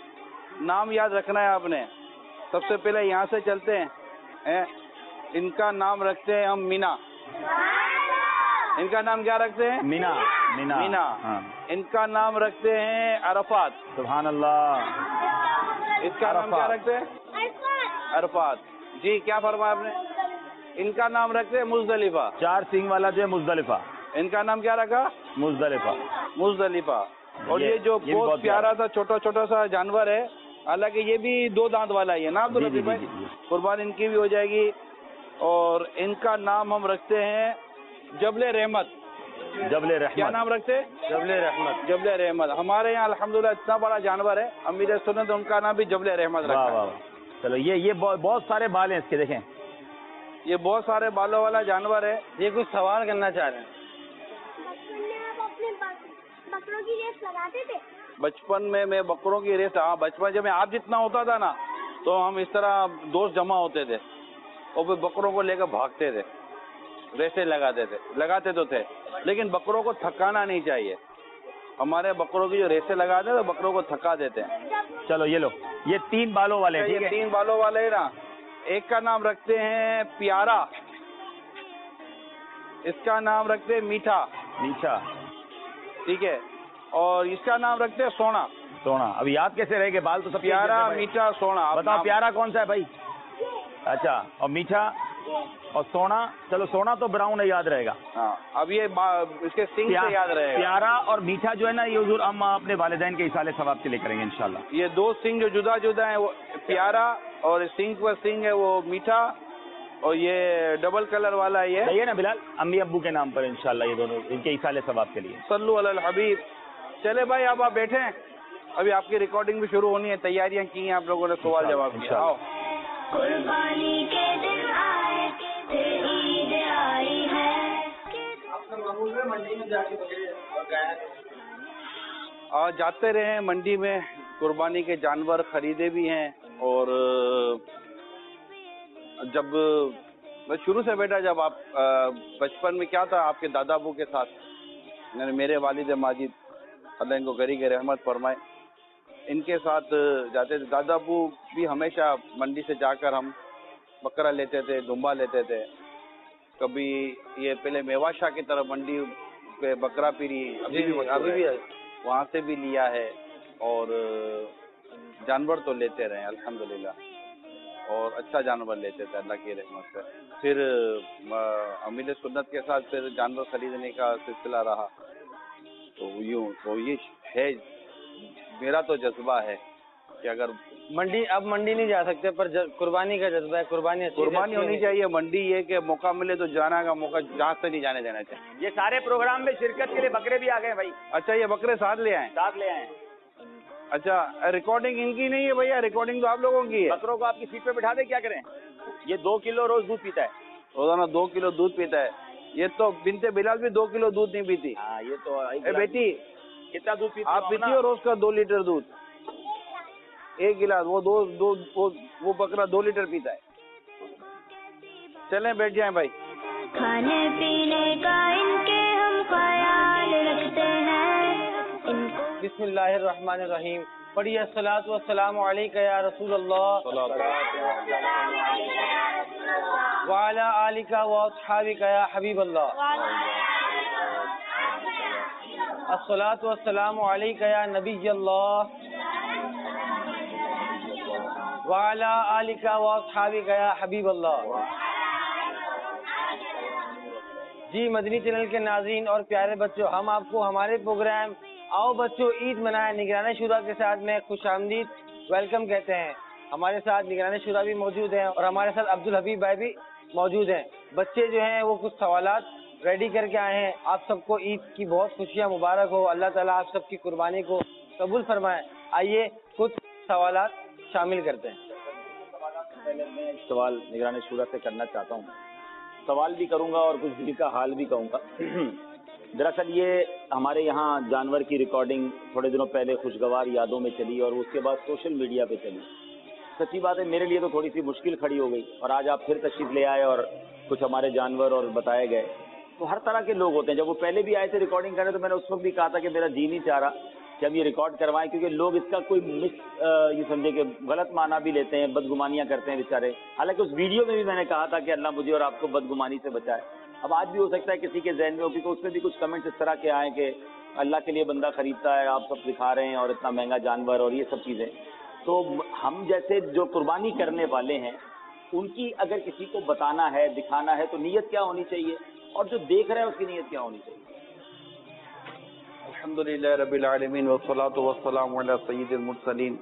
Speaker 2: نام یاد رکھنا ہے آپ نے. سب سے پہلے یہاں سے چلتے ہیں, ان کا نام رکھتے ہیں ہم مینا. ان کا نام کیا رکھتے ہیں؟
Speaker 3: مینا مینا
Speaker 2: مینا.
Speaker 3: ہاں.
Speaker 2: ان کا نام رکھتے ہیں عرفات.
Speaker 3: سبحان اللہ.
Speaker 2: اس کا نام کیا
Speaker 3: عرفات.
Speaker 2: رکھتے ہیں؟ عرفات. جی کیا فرمایا آپ نے؟ ان کا نام رکھتے ہیں مزدلفہ.
Speaker 3: چار سینگ والا جو ہے مزدلفہ.
Speaker 2: ان کا نام کیا رکھا؟
Speaker 3: مزدلفہ.
Speaker 2: مزدلفہ. اور
Speaker 3: یہ-
Speaker 2: یہ جو
Speaker 3: یہ بھی
Speaker 2: بہت
Speaker 3: بہت
Speaker 2: پیارا
Speaker 3: پیارا
Speaker 2: سا چھوٹا چھوٹا سا جانور ہے، حالانکہ یہ بھی دو دانت والا ہی ہے نا عبد
Speaker 3: جی جی
Speaker 2: الحبیب
Speaker 3: جی
Speaker 2: بھائی؟
Speaker 3: جی.
Speaker 2: قربان ان کی بھی ہو جائے گی. اور ان کا نام ہم رکھتے ہیں جبل رحمت.
Speaker 3: جبل
Speaker 2: کیا
Speaker 3: رحمت.
Speaker 2: نام رکھتے ہیں؟ جبل رحمت. جبل رحمت. ہمارے یہاں الحمدللہ اتنا بڑا جانور ہے، امیر سنت ان کا نام بھی جبل رحمت
Speaker 3: واہ
Speaker 2: رکھا
Speaker 3: واہ
Speaker 2: ہے.
Speaker 3: واہ. چلو یہ یہ بہت بہت سارے بال ہیں اس کے، دیکھیں.
Speaker 2: یہ بہت سارے بالوں والا جانور ہے.
Speaker 5: یہ کچھ سوال کرنا چاہ رہے ہیں.
Speaker 1: آپ اپنے بکروں کی ریس لگاتے تھے؟
Speaker 2: بچپن میں میں بکروں کی ریس، ہاں بچپن جب میں آپ جتنا ہوتا تھا نا تو ہم اس طرح دوست جمع ہوتے تھے اور پھر بکروں کو لے کر بھاگتے تھے، ریسیں لگاتے تھے. لگاتے تو تھے لیکن بکروں کو تھکانا نہیں چاہیے. ہمارے بکروں کی جو ریسیں لگاتے ہیں تو بکروں کو تھکا دیتے ہیں.
Speaker 3: چلو یہ لو، یہ تین بالوں والے ہیں. ٹھیک
Speaker 2: یہ
Speaker 3: ہے.
Speaker 2: تین بالوں والے ہیں نا. ایک کا نام رکھتے ہیں پیارا، اس کا نام رکھتے ہیں میٹھا.
Speaker 3: میٹھا.
Speaker 2: ٹھیک ہے. اور اس کا نام رکھتے ہیں سونا.
Speaker 3: سونا. اب یاد کیسے رہے گے؟ بال تو سب
Speaker 2: پیارا میٹھا سونا. آپ
Speaker 3: بتاؤ
Speaker 2: نام-
Speaker 3: پیارا کون سا ہے بھائی؟ اچھا. اور میٹھا اور سونا. چلو سونا تو براؤن ہے، یاد رہے گا.
Speaker 2: ہاں اب یہ با- اس کے سنگ سے یاد رہے گا.
Speaker 3: پیارا اور میٹھا جو ہے نا، یہ حضور ہم اپنے والدین کے اصالے ثواب کے لیے کریں گے انشاءاللہ.
Speaker 2: یہ دو سنگ جو جدا جدا ہیں وہ پیارا، اور سنگ پر سنگ ہے وہ میٹھا، اور یہ ڈبل کلر والا یہ
Speaker 3: صحیح ہے نا بلال؟ امی ابو کے نام پر انشاءاللہ یہ دونوں ان کے اصالے ثواب کے لیے.
Speaker 2: صلو علی الحبیب. چلے بھائی اب آپ بیٹھیں، ابھی آپ کی ریکارڈنگ بھی شروع ہونی ہے. تیاریاں کی ہیں آپ لوگوں نے، سوال جواب کیا.
Speaker 3: انشاءاللہ.
Speaker 2: آؤ.
Speaker 1: قربانی کے دن آئے پھر عید آئی ہے.
Speaker 2: آج جاتے رہے ہیں منڈی میں، قربانی کے جانور خریدے بھی ہیں. اور جب میں شروع سے بیٹا، جب آپ بچپن میں کیا تھا آپ کے دادا ابو کے ساتھ، یعنی میرے والد ماجد اللہ ان کو گری کے رحمت فرمائے، ان کے ساتھ جاتے تھے. دادا ابو بھی ہمیشہ منڈی سے جا کر ہم بکرا لیتے تھے، دمبا لیتے تھے. کبھی یہ پہلے میوا شاہ کی طرف منڈی پہ بکرا پیری ابھی بھی ابھی بھی وہاں سے بھی لیا ہے. اور جانور تو لیتے رہے الحمدللہ، اور اچھا جانور لیتے تھے اللہ کی رحمت سے. پھر امیر سنت کے ساتھ پھر جانور خریدنے کا سلسلہ رہا. تو یوں تو یہ ہے میرا تو جذبہ ہے کہ اگر
Speaker 5: منڈی اب منڈی نہیں جا سکتے، پر ج- قربانی کا جذبہ ہے. قربانی اچھی
Speaker 2: قربانی
Speaker 5: اچھی
Speaker 2: ہونی چاہیے. منڈی یہ کہ موقع ملے تو جانا کا موقع جہاں سے نہیں جانے دینا چاہیے.
Speaker 3: یہ سارے پروگرام میں شرکت کے لیے بکرے بھی آ گئے بھائی،
Speaker 2: اچھا یہ بکرے ساتھ لے آئیں.
Speaker 3: ساتھ لے آئے.
Speaker 2: اچھا ریکارڈنگ ان کی نہیں ہے بھیا، ریکارڈنگ تو آپ لوگوں کی ہے.
Speaker 3: بکروں کو آپ کی سیٹ پہ بٹھا دیں، کیا کریں؟ یہ دو کلو روز دودھ پیتا ہے.
Speaker 2: روزانہ دو کلو دودھ پیتا ہے. یہ تو بنت بلال بھی دو کلو دودھ نہیں پیتی.
Speaker 3: ہاں یہ تو
Speaker 2: اے بیٹی
Speaker 3: کتنا دودھ پیتی
Speaker 2: آپ پیتی ہو روز کا دو لیٹر دودھ؟ ایک گلاس. وہ دو دو وہ- وہ بکرا دو لیٹر پیتا ہے. چلیں بیٹھ جائیں بھائی.
Speaker 1: کھانے پینے کا ان کے ہم خیال رکھتے ہیں. ان کو
Speaker 5: بسم اللہ الرحمن الرحیم. پڑھیے الصلاۃ والسلام علیک یا رسول اللہ وعلی آلک و اصحابک یا حبیب اللہ. الصلاۃ والسلام علیک یا نبی اللہ وعلی آلک و اصحابک یا حبیب اللہ. جی مدنی چینل کے ناظرین اور پیارے بچوں، ہم آپ کو ہمارے پروگرام آؤ بچوں عید منائے نگران شورا کے ساتھ میں خوش آمدید ویلکم کہتے ہیں. ہمارے ساتھ نگران شورا بھی موجود ہیں اور ہمارے ساتھ عبد الحبیب بھائی بھی موجود ہیں. بچے جو ہیں وہ کچھ سوالات ریڈی کر کے آئے ہیں. آپ سب کو عید کی بہت خوشیاں مبارک ہو. اللہ تعالیٰ آپ سب کی قربانی کو قبول فرمائے. آئیے کچھ سوالات شامل کرتے ہیں.
Speaker 3: پہلے میں ایک سوال نگران شورا سے کرنا چاہتا ہوں. سوال بھی کروں گا اور کچھ دل کا حال بھی کہوں گا. دراصل یہ ہمارے یہاں جانور کی ریکارڈنگ تھوڑے دنوں پہلے خوشگوار یادوں میں چلی اور اس کے بعد سوشل میڈیا پہ چلی. سچی بات ہے میرے لیے تو تھوڑی سی مشکل کھڑی ہو گئی، اور آج آپ پھر تشریف لے آئے اور کچھ ہمارے جانور اور بتائے گئے. تو ہر طرح کے لوگ ہوتے ہیں. جب وہ پہلے بھی آئے تھے ریکارڈنگ کرنے تو میں نے اس وقت بھی کہا تھا کہ میرا جی نہیں چاہ رہا کہ ہم یہ ریکارڈ کروائیں، کیونکہ لوگ اس کا کوئی مس یہ سمجھے کہ غلط معنی بھی لیتے ہیں، بدگمانیاں کرتے ہیں بیچارے. حالانکہ اس ویڈیو میں بھی میں نے کہا تھا کہ اللہ مجھے اور آپ کو بدگمانی سے بچائے. اب آج بھی ہو سکتا ہے کسی کے ذہن میں ہو، کیونکہ اس میں بھی کچھ کمنٹس اس طرح کے آئیں کہ اللہ کے لیے بندہ خریدتا ہے، آپ سب دکھا رہے ہیں اور اتنا مہنگا جانور اور یہ سب چیزیں. تو ہم جیسے جو قربانی کرنے والے ہیں ان کی اگر کسی کو بتانا ہے، دکھانا ہے، تو نیت کیا ہونی چاہیے، اور جو دیکھ رہا ہے اس کی نیت کیا ہونی چاہیے؟
Speaker 2: الحمدللہ رب العالمین والصلاۃ والسلام علی سید المرسلین.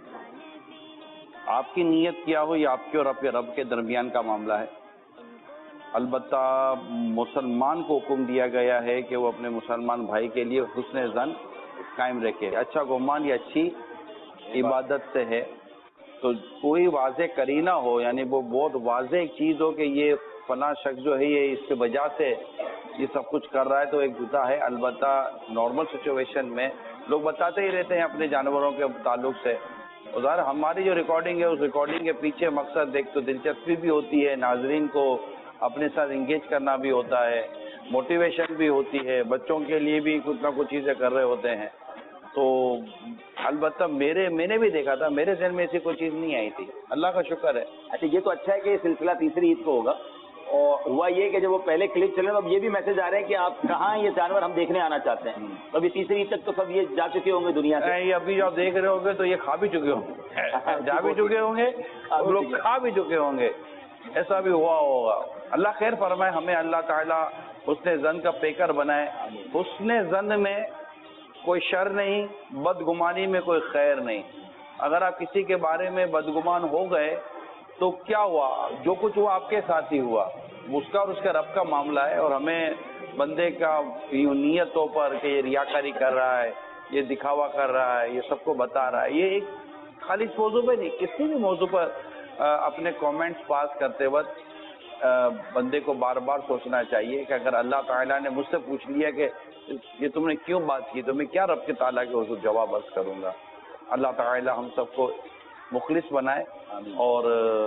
Speaker 2: آپ کی نیت کیا ہو یہ آپ کے اور آپ کے رب کے درمیان کا معاملہ ہے. البتہ مسلمان کو حکم دیا گیا ہے کہ وہ اپنے مسلمان بھائی کے لیے حسن ظن قائم رکھے. اچھا گمان یہ اچھی عبادت سے ہے. تو کوئی واضح کرینہ ہو، یعنی وہ بہت واضح ایک چیز ہو کہ یہ فلاں شخص جو ہے یہ اس کی وجہ سے یہ سب کچھ کر رہا ہے، تو ایک جدا ہے. البتہ نارمل سچویشن میں لوگ بتاتے ہی رہتے ہیں اپنے جانوروں کے تعلق سے. ظاہر ہماری جو ریکارڈنگ ہے اس ریکارڈنگ کے پیچھے مقصد ایک تو دلچسپی بھی ہوتی ہے، ناظرین کو اپنے ساتھ انگیج کرنا بھی ہوتا ہے، موٹیویشن بھی ہوتی ہے، بچوں کے لیے بھی کچھ نہ کچھ چیزیں کر رہے ہوتے ہیں. تو البتہ میرے میں نے بھی دیکھا تھا، میرے ذہن میں ایسی کوئی چیز نہیں آئی تھی، اللہ کا شکر ہے.
Speaker 3: اچھا یہ تو اچھا ہے کہ یہ سلسلہ تیسری عید کو ہوگا. اور ہوا یہ کہ جب وہ پہلے کلپ چلے اب یہ بھی میسج آ رہے ہیں کہ آپ کہاں یہ جانور ہم دیکھنے آنا چاہتے ہیں. اب یہ تیسری عید تک تو سب یہ جا چکے ہوں گے دنیا سے.
Speaker 2: یہ ابھی جو آپ دیکھ رہے ہوں گے تو یہ کھا بھی چکے ہوں گے، جا بھی چکے ہوں گے، اب لوگ کھا بھی چکے ہوں گے، ایسا بھی ہوا ہوگا. اللہ خیر فرمائے، ہمیں اللہ تعالیٰ حسن ظن کا پیکر بنائے. حسن ظن میں کوئی شر نہیں، بدگمانی میں کوئی خیر نہیں. اگر آپ کسی کے بارے میں بدگمان ہو گئے تو کیا ہوا، جو کچھ ہوا آپ کے ساتھ ہی ہوا، اس کا اور اس کے رب کا معاملہ ہے. اور ہمیں بندے کا نیتوں پر کہ یہ ریاکاری کر رہا ہے، یہ دکھاوا کر رہا ہے، یہ سب کو بتا رہا ہے، یہ ایک خالی اس موضوع پہ نہیں، کسی بھی موضوع پر اپنے کامنٹس پاس کرتے وقت بندے کو بار بار سوچنا چاہیے کہ اگر اللہ تعالیٰ نے مجھ سے پوچھ لیا کہ یہ تم نے کیوں بات کی تو میں کیا رب کے تعالیٰ کے حضور جواب عرض کروں گا. اللہ تعالیٰ ہم سب کو مخلص بنائے اور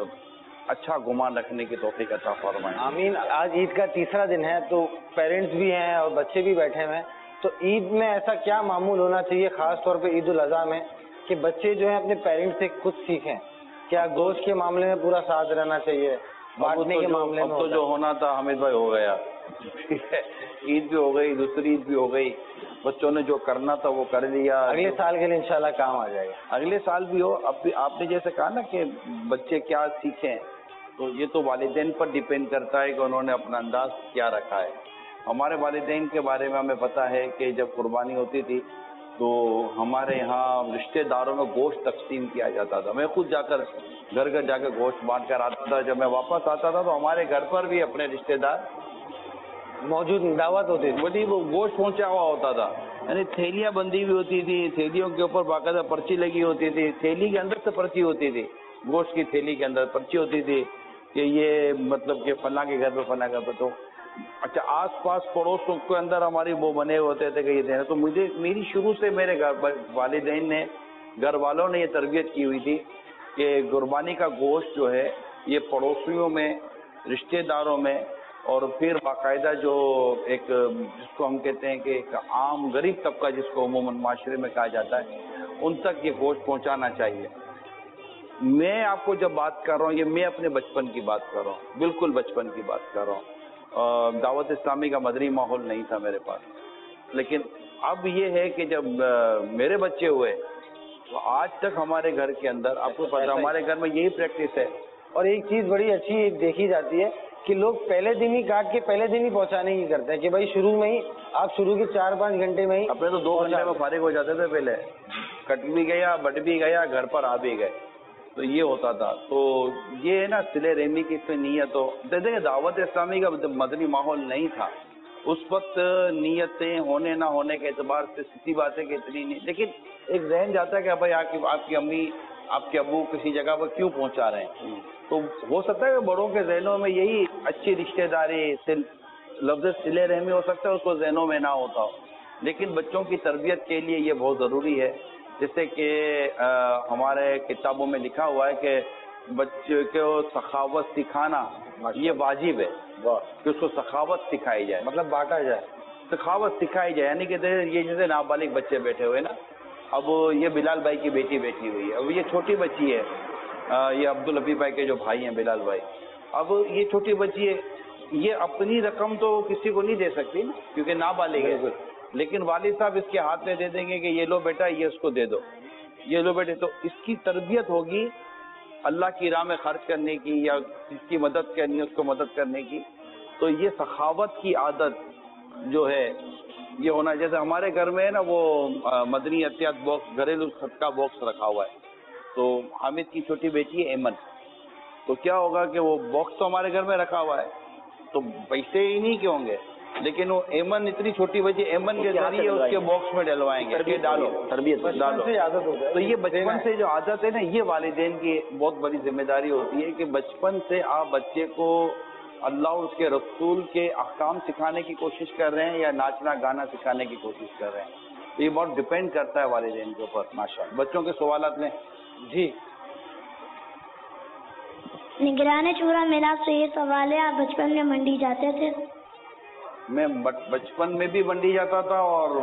Speaker 2: اچھا گمان رکھنے کی توفیق عطا فرمائے.
Speaker 5: آمین. آج عید کا تیسرا دن ہے تو پیرنٹس بھی ہیں اور بچے بھی بیٹھے ہوئے ہیں. تو عید میں ایسا کیا معمول ہونا چاہیے خاص طور پہ عید الاضحیٰ میں کہ بچے جو ہیں اپنے پیرنٹس سے کچھ سیکھیں؟ کیا گوشت کے معاملے میں پورا ساتھ رہنا چاہیے؟ بانٹنے کے معاملے میں
Speaker 2: اب تو جو ہونا تھا حمید بھائی ہو گیا. عید بھی ہو گئی، دوسری عید بھی ہو گئی، بچوں نے جو کرنا تھا وہ کر لیا.
Speaker 5: اگلے سال کے لیے انشاءاللہ کام آ جائے گا.
Speaker 2: اگلے سال بھی ہو. اب بھی آپ نے جیسے کہا نا کہ بچے کیا سیکھیں، تو یہ تو والدین پر ڈیپینڈ کرتا ہے کہ انہوں نے اپنا انداز کیا رکھا ہے. ہمارے والدین کے بارے میں ہمیں پتہ ہے کہ جب قربانی ہوتی تھی تو ہمارے یہاں رشتہ داروں میں گوشت تقسیم کیا جاتا تھا. میں خود جا کر گھر گھر جا کے گوشت بانٹ کر آتا تھا. جب میں واپس آتا تھا تو ہمارے گھر پر بھی اپنے رشتہ دار
Speaker 5: موجود دعوت ہوتی تھی،
Speaker 2: بڑی وہ گوشت پہنچا ہوا ہوتا تھا. یعنی تھیلیاں بندی ہوئی ہوتی تھی، تھیلیوں کے اوپر باقاعدہ پرچی لگی ہوتی تھی، تھیلی کے اندر سے پرچی ہوتی تھی، گوشت کی تھیلی کے اندر پرچی ہوتی تھی کہ یہ مطلب کہ فلاں کے گھر پہ فلاں گھر پہ. تو اچھا آس پاس پڑوسوں کے اندر ہماری وہ بنے ہوتے تھے کہ یہ دینا. تو مجھے میری شروع سے میرے گھر والدین نے گھر والوں نے یہ تربیت کی ہوئی تھی کہ قربانی کا گوشت جو ہے یہ پڑوسیوں میں، رشتہ داروں میں، اور پھر باقاعدہ جو ایک جس کو ہم کہتے ہیں کہ ایک عام غریب طبقہ جس کو عموماً معاشرے میں کہا جاتا ہے، ان تک یہ گوشت پہنچانا چاہیے. میں آپ کو جب بات کر رہا ہوں یہ میں اپنے بچپن کی بات کر رہا ہوں، بالکل بچپن کی بات کر رہا ہوں. دعوت اسلامی کا مدنی ماحول نہیں تھا میرے پاس. لیکن اب یہ ہے کہ جب میرے بچے ہوئے تو آج تک ہمارے گھر کے اندر آپ کو پتا ہمارے گھر میں یہی پریکٹس ہے.
Speaker 5: اور ایک چیز بڑی اچھی دیکھی جاتی ہے کہ لوگ پہلے دن ہی کاٹ کے پہلے دن ہی پہنچانے کی کرتے ہیں کہ بھائی شروع میں ہی آپ شروع کے چار پانچ گھنٹے میں ہی.
Speaker 2: اپنے تو دو گھنٹے میں فارغ ہو جاتے تھے، پہلے کٹ بھی گیا بٹ بھی گیا گھر پر آ بھی گئے. تو یہ ہوتا تھا. تو یہ ہے نا صلہ رحمی کی اس میں نیت ہو. دیکھیں دعوت اسلامی کا مدنی ماحول نہیں تھا اس وقت، نیتیں ہونے نہ ہونے کے اعتبار سے سچی باتیں کہ اتنی نہیں. لیکن ایک ذہن جاتا ہے کہ بھائی آپ کی آپ کی امی آپ کے ابو کسی جگہ پر کیوں پہنچا رہے ہیں. تو ہو سکتا ہے کہ بڑوں کے ذہنوں میں یہی اچھی رشتہ داری لفظ صلہ رحمی ہو سکتا ہے اس کو ذہنوں میں نہ ہوتا ہو. لیکن بچوں کی تربیت کے لیے یہ بہت ضروری ہے. جیسے کہ ہمارے کتابوں میں لکھا ہوا ہے کہ بچے کو سخاوت سکھانا یہ واجب ہے کہ اس کو سخاوت سکھائی جائے،
Speaker 5: مطلب بانٹا جائے،
Speaker 2: سخاوت سکھائی جائے. یعنی کہ یہ جیسے نابالغ بچے بیٹھے ہوئے نا، اب یہ بلال بھائی کی بیٹی بیٹھی ہوئی ہے، اب یہ چھوٹی بچی ہے، یہ عبدالحبیب بھائی کے جو بھائی ہیں بلال بھائی، اب یہ چھوٹی بچی ہے یہ اپنی رقم تو کسی کو نہیں دے سکتی کیونکہ نابالغ ہے، لیکن والد صاحب اس کے ہاتھ میں دے دیں گے کہ یہ لو بیٹا یہ اس کو دے دو، یہ لو بیٹے، تو اس کی تربیت ہوگی اللہ کی راہ میں خرچ کرنے کی یا جس کی مدد کرنی ہے اس کو مدد کرنے کی. تو یہ سخاوت کی عادت جو ہے یہ ہونا، جیسے ہمارے گھر میں ہے نا وہ مدنی احتیاط باکس گھریلو صدقہ باکس رکھا ہوا ہے. تو حامد کی چھوٹی بیٹی ہے ایمن، تو کیا ہوگا کہ وہ باکس تو ہمارے گھر میں رکھا ہوا ہے تو پیسے ہی نہیں کہ ہوں گے، لیکن وہ ایمن اتنی چھوٹی بچی ایمن کے ذریعے اس کے باکس میں ڈلوائیں گے کہ ڈالو تربیت ڈالو. تو یہ بچپن سے جو عادت ہے نا یہ والدین کی بہت بڑی ذمہ داری ہوتی ہے کہ بچپن سے آپ بچے کو اللہ اور اس کے رسول کے احکام سکھانے کی کوشش کر رہے ہیں یا ناچنا گانا سکھانے کی کوشش کر رہے ہیں. تو یہ بہت ڈپینڈ کرتا ہے والدین کے اوپر. ماشاءاللہ. بچوں کے سوالات میں
Speaker 5: جی
Speaker 1: نگران شورا، میرا آپ سے یہ سوال ہے، آپ بچپن میں منڈی جاتے تھے؟
Speaker 2: میں بچپن میں بھی منڈی جاتا تھا اور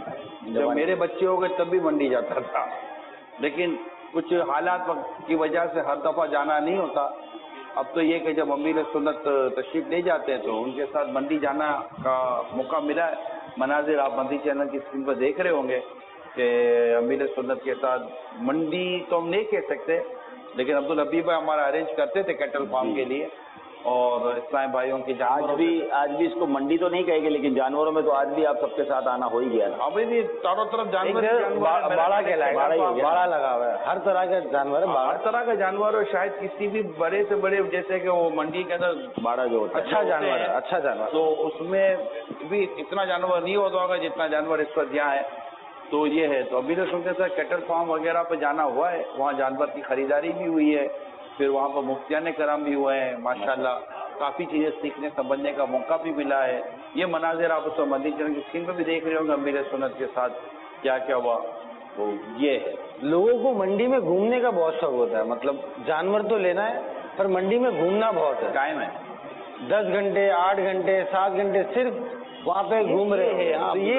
Speaker 2: جب میرے بچے ہو گئے تب بھی منڈی جاتا تھا، لیکن کچھ حالات کی وجہ سے ہر دفعہ جانا نہیں ہوتا. اب تو یہ کہ جب امیر سنت تشریف لے جاتے ہیں تو ان کے ساتھ منڈی جانا کا موقع ملا ہے. مناظر آپ منڈی چینل کی اسکرین پر دیکھ رہے ہوں گے کہ امیر سنت کے ساتھ منڈی تو ہم نہیں کہہ سکتے، لیکن عبدالحبیب بھائی ہمارا ارینج کرتے تھے کیٹل فارم کے لیے، اور اسلام بھائیوں کی
Speaker 3: آج بھی آج بھی اس کو منڈی تو نہیں کہے گے لیکن جانوروں میں تو آج بھی آپ سب کے ساتھ آنا ہو ہی گیا.
Speaker 2: ابھی بھی چاروں طرف جانور
Speaker 5: باڑا کہلائے گا، باڑا لگا ہوا ہے، ہر طرح کا جانور ہے،
Speaker 2: ہر طرح کا جانور. اور شاید کسی بھی بڑے سے بڑے جیسے کہ وہ منڈی کے اندر
Speaker 3: باڑا جو ہوتا ہے
Speaker 5: اچھا جانور ہے، اچھا جانور،
Speaker 2: تو اس میں بھی اتنا جانور نہیں ہوتا ہوگا جتنا جانور اس پر یہاں ہے. تو یہ ہے. تو ابھی تو سنتے سر کیٹل فارم وغیرہ پہ جانا ہوا ہے، وہاں جانور کی خریداری بھی ہوئی ہے، پھر وہاں پر مفتیان کرام بھی ہوئے ہیں. ماشاءاللہ کافی چیزیں سیکھنے سمجھنے کا موقع بھی ملا ہے. یہ مناظر آپ اس مندی چینل کی اسکرین پہ بھی دیکھ رہے ہوں گے امیر سنت کے ساتھ کیا کیا ہوا. تو یہ ہے.
Speaker 5: لوگوں کو منڈی میں گھومنے کا بہت شوق ہوتا ہے، مطلب جانور تو لینا ہے پر منڈی میں گھومنا بہت ہے.
Speaker 2: قائم ہے
Speaker 5: دس گھنٹے آٹھ گھنٹے سات گھنٹے صرف وہاں پہ گھوم رہے ہیں.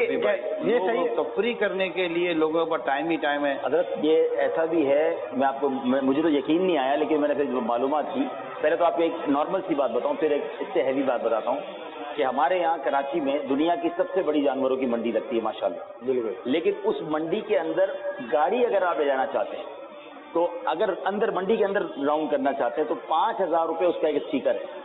Speaker 5: یہ یہ صحیح
Speaker 2: تفریح کرنے کے لیے لوگوں پر ٹائم ہی ٹائم ہے.
Speaker 3: حضرت یہ ایسا بھی ہے، میں آپ کو مجھے تو یقین نہیں آیا لیکن میں نے پھر معلومات کی. پہلے تو آپ کو ایک نارمل سی بات بتاؤں پھر ایک اس سے ہیوی بات بتاتا ہوں کہ ہمارے یہاں کراچی میں دنیا کی سب سے بڑی جانوروں کی منڈی لگتی ہے ماشاءاللہ. بالکل. لیکن اس منڈی کے اندر گاڑی اگر آپ لے جانا چاہتے ہیں تو اگر اندر منڈی کے اندر راؤنڈ کرنا چاہتے ہیں تو پانچ ہزار روپے اس کا ایک اسٹیکر ہے،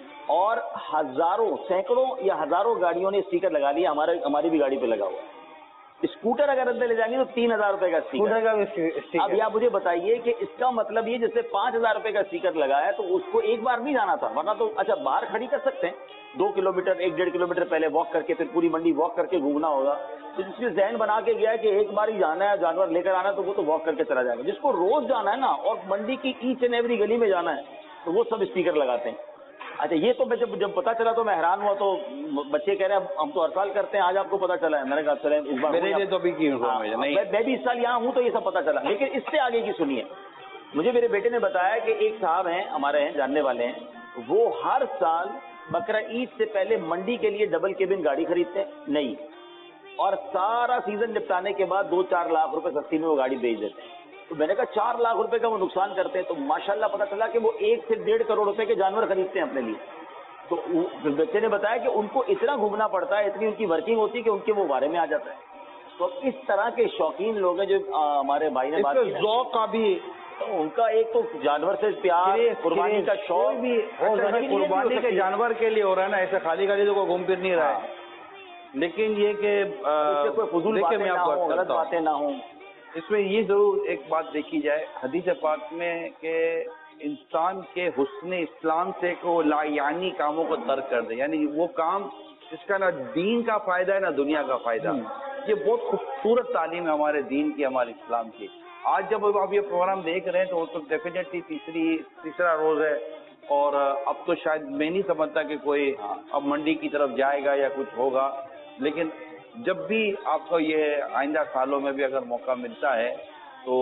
Speaker 3: اور ہزاروں سینکڑوں یا ہزاروں گاڑیوں نے اسٹیکر لگا لیا. ہمارے ہماری بھی گاڑی پہ لگا ہوا ہے. اسکوٹر اگر اندر لے جائیں گے تو تین ہزار روپے کا اسٹیکر. اب آپ مجھے بتائیے کہ اس کا مطلب یہ جیسے پانچ ہزار روپے کا اسٹیکر لگا ہے تو اس کو ایک بار نہیں جانا تھا، ورنہ تو اچھا باہر کھڑی کر سکتے ہیں دو کلو میٹر ایک ڈیڑھ کلو میٹر پہلے واک کر کے پھر پوری منڈی واک کر کے گھومنا ہوگا. تو جس نے ذہن بنا کے گیا ہے کہ ایک بار ہی جانا ہے جانور لے کر آنا ہے تو وہ تو واک کر کے چلا جائے گا. جس کو روز جانا ہے نا اور منڈی کی ایچ اینڈ ایوری گلی میں جانا ہے تو وہ سب اسٹیکر لگاتے ہیں. اچھا یہ تو میں جب جب پتا چلا تو میں حیران ہوا. تو بچے کہہ رہے ہیں ہم تو ہر سال کرتے ہیں، آج آپ کو پتا چلا ہے. میں نے کہا چلیں اس بار
Speaker 2: میرے لیے تو بھی کی
Speaker 3: میں بھی اس سال یہاں ہوں تو یہ سب پتا چلا. لیکن اس سے آگے کی سنیے، مجھے میرے بیٹے نے بتایا کہ ایک صاحب ہیں ہمارے ہیں جاننے والے ہیں، وہ ہر سال بقرہ عید سے پہلے منڈی کے لیے ڈبل کیبن گاڑی خریدتے ہیں نئی، اور سارا سیزن نپٹانے کے بعد دو چار لاکھ روپے سستی میں وہ گاڑی بیچ دیتے ہیں. تو میں نے کہا چار لاکھ روپے کا وہ نقصان کرتے ہیں. تو ماشاءاللہ پتا چلا کہ وہ ایک سے ڈیڑھ کروڑ روپے کے جانور خریدتے ہیں اپنے لیے. تو بچے نے بتایا کہ ان کو اتنا گھومنا پڑتا ہے، اتنی ان کی ورکنگ ہوتی ہے کہ ان کے وہ بارے میں آ جاتا ہے. تو اس طرح کے شوقین لوگ ہیں جو ہمارے بھائی نے بات کی،
Speaker 2: ذوق کا بھی
Speaker 3: ان کا ایک تو جانور سے پیار، قربانی کا شوق بھی
Speaker 2: قربانی کے جانور کے لیے ہو رہا ہے نا. ایسے خالی خالی تو کوئی گھوم پھر نہیں رہا ہے. لیکن یہ کہ
Speaker 3: کوئی فضول باتیں نہ ہوں، غلط باتیں نہ ہوں.
Speaker 2: اس میں یہ ضرور ایک بات دیکھی جائے حدیث پاک میں کہ انسان کے حسن اسلام سے کو لا یعنی کاموں کو ترک کر دے، یعنی وہ کام جس کا نہ دین کا فائدہ ہے نہ دنیا کا فائدہ. یہ بہت خوبصورت تعلیم ہے ہمارے دین کی، ہمارے اسلام کی. آج جب آپ یہ پروگرام دیکھ رہے ہیں تو تو ڈیفینیٹلی تیسری تیسرا روز ہے، اور اب تو شاید میں نہیں سمجھتا کہ کوئی اب منڈی کی طرف جائے گا یا کچھ ہوگا. لیکن جب بھی آپ کو یہ آئندہ سالوں میں بھی اگر موقع ملتا ہے تو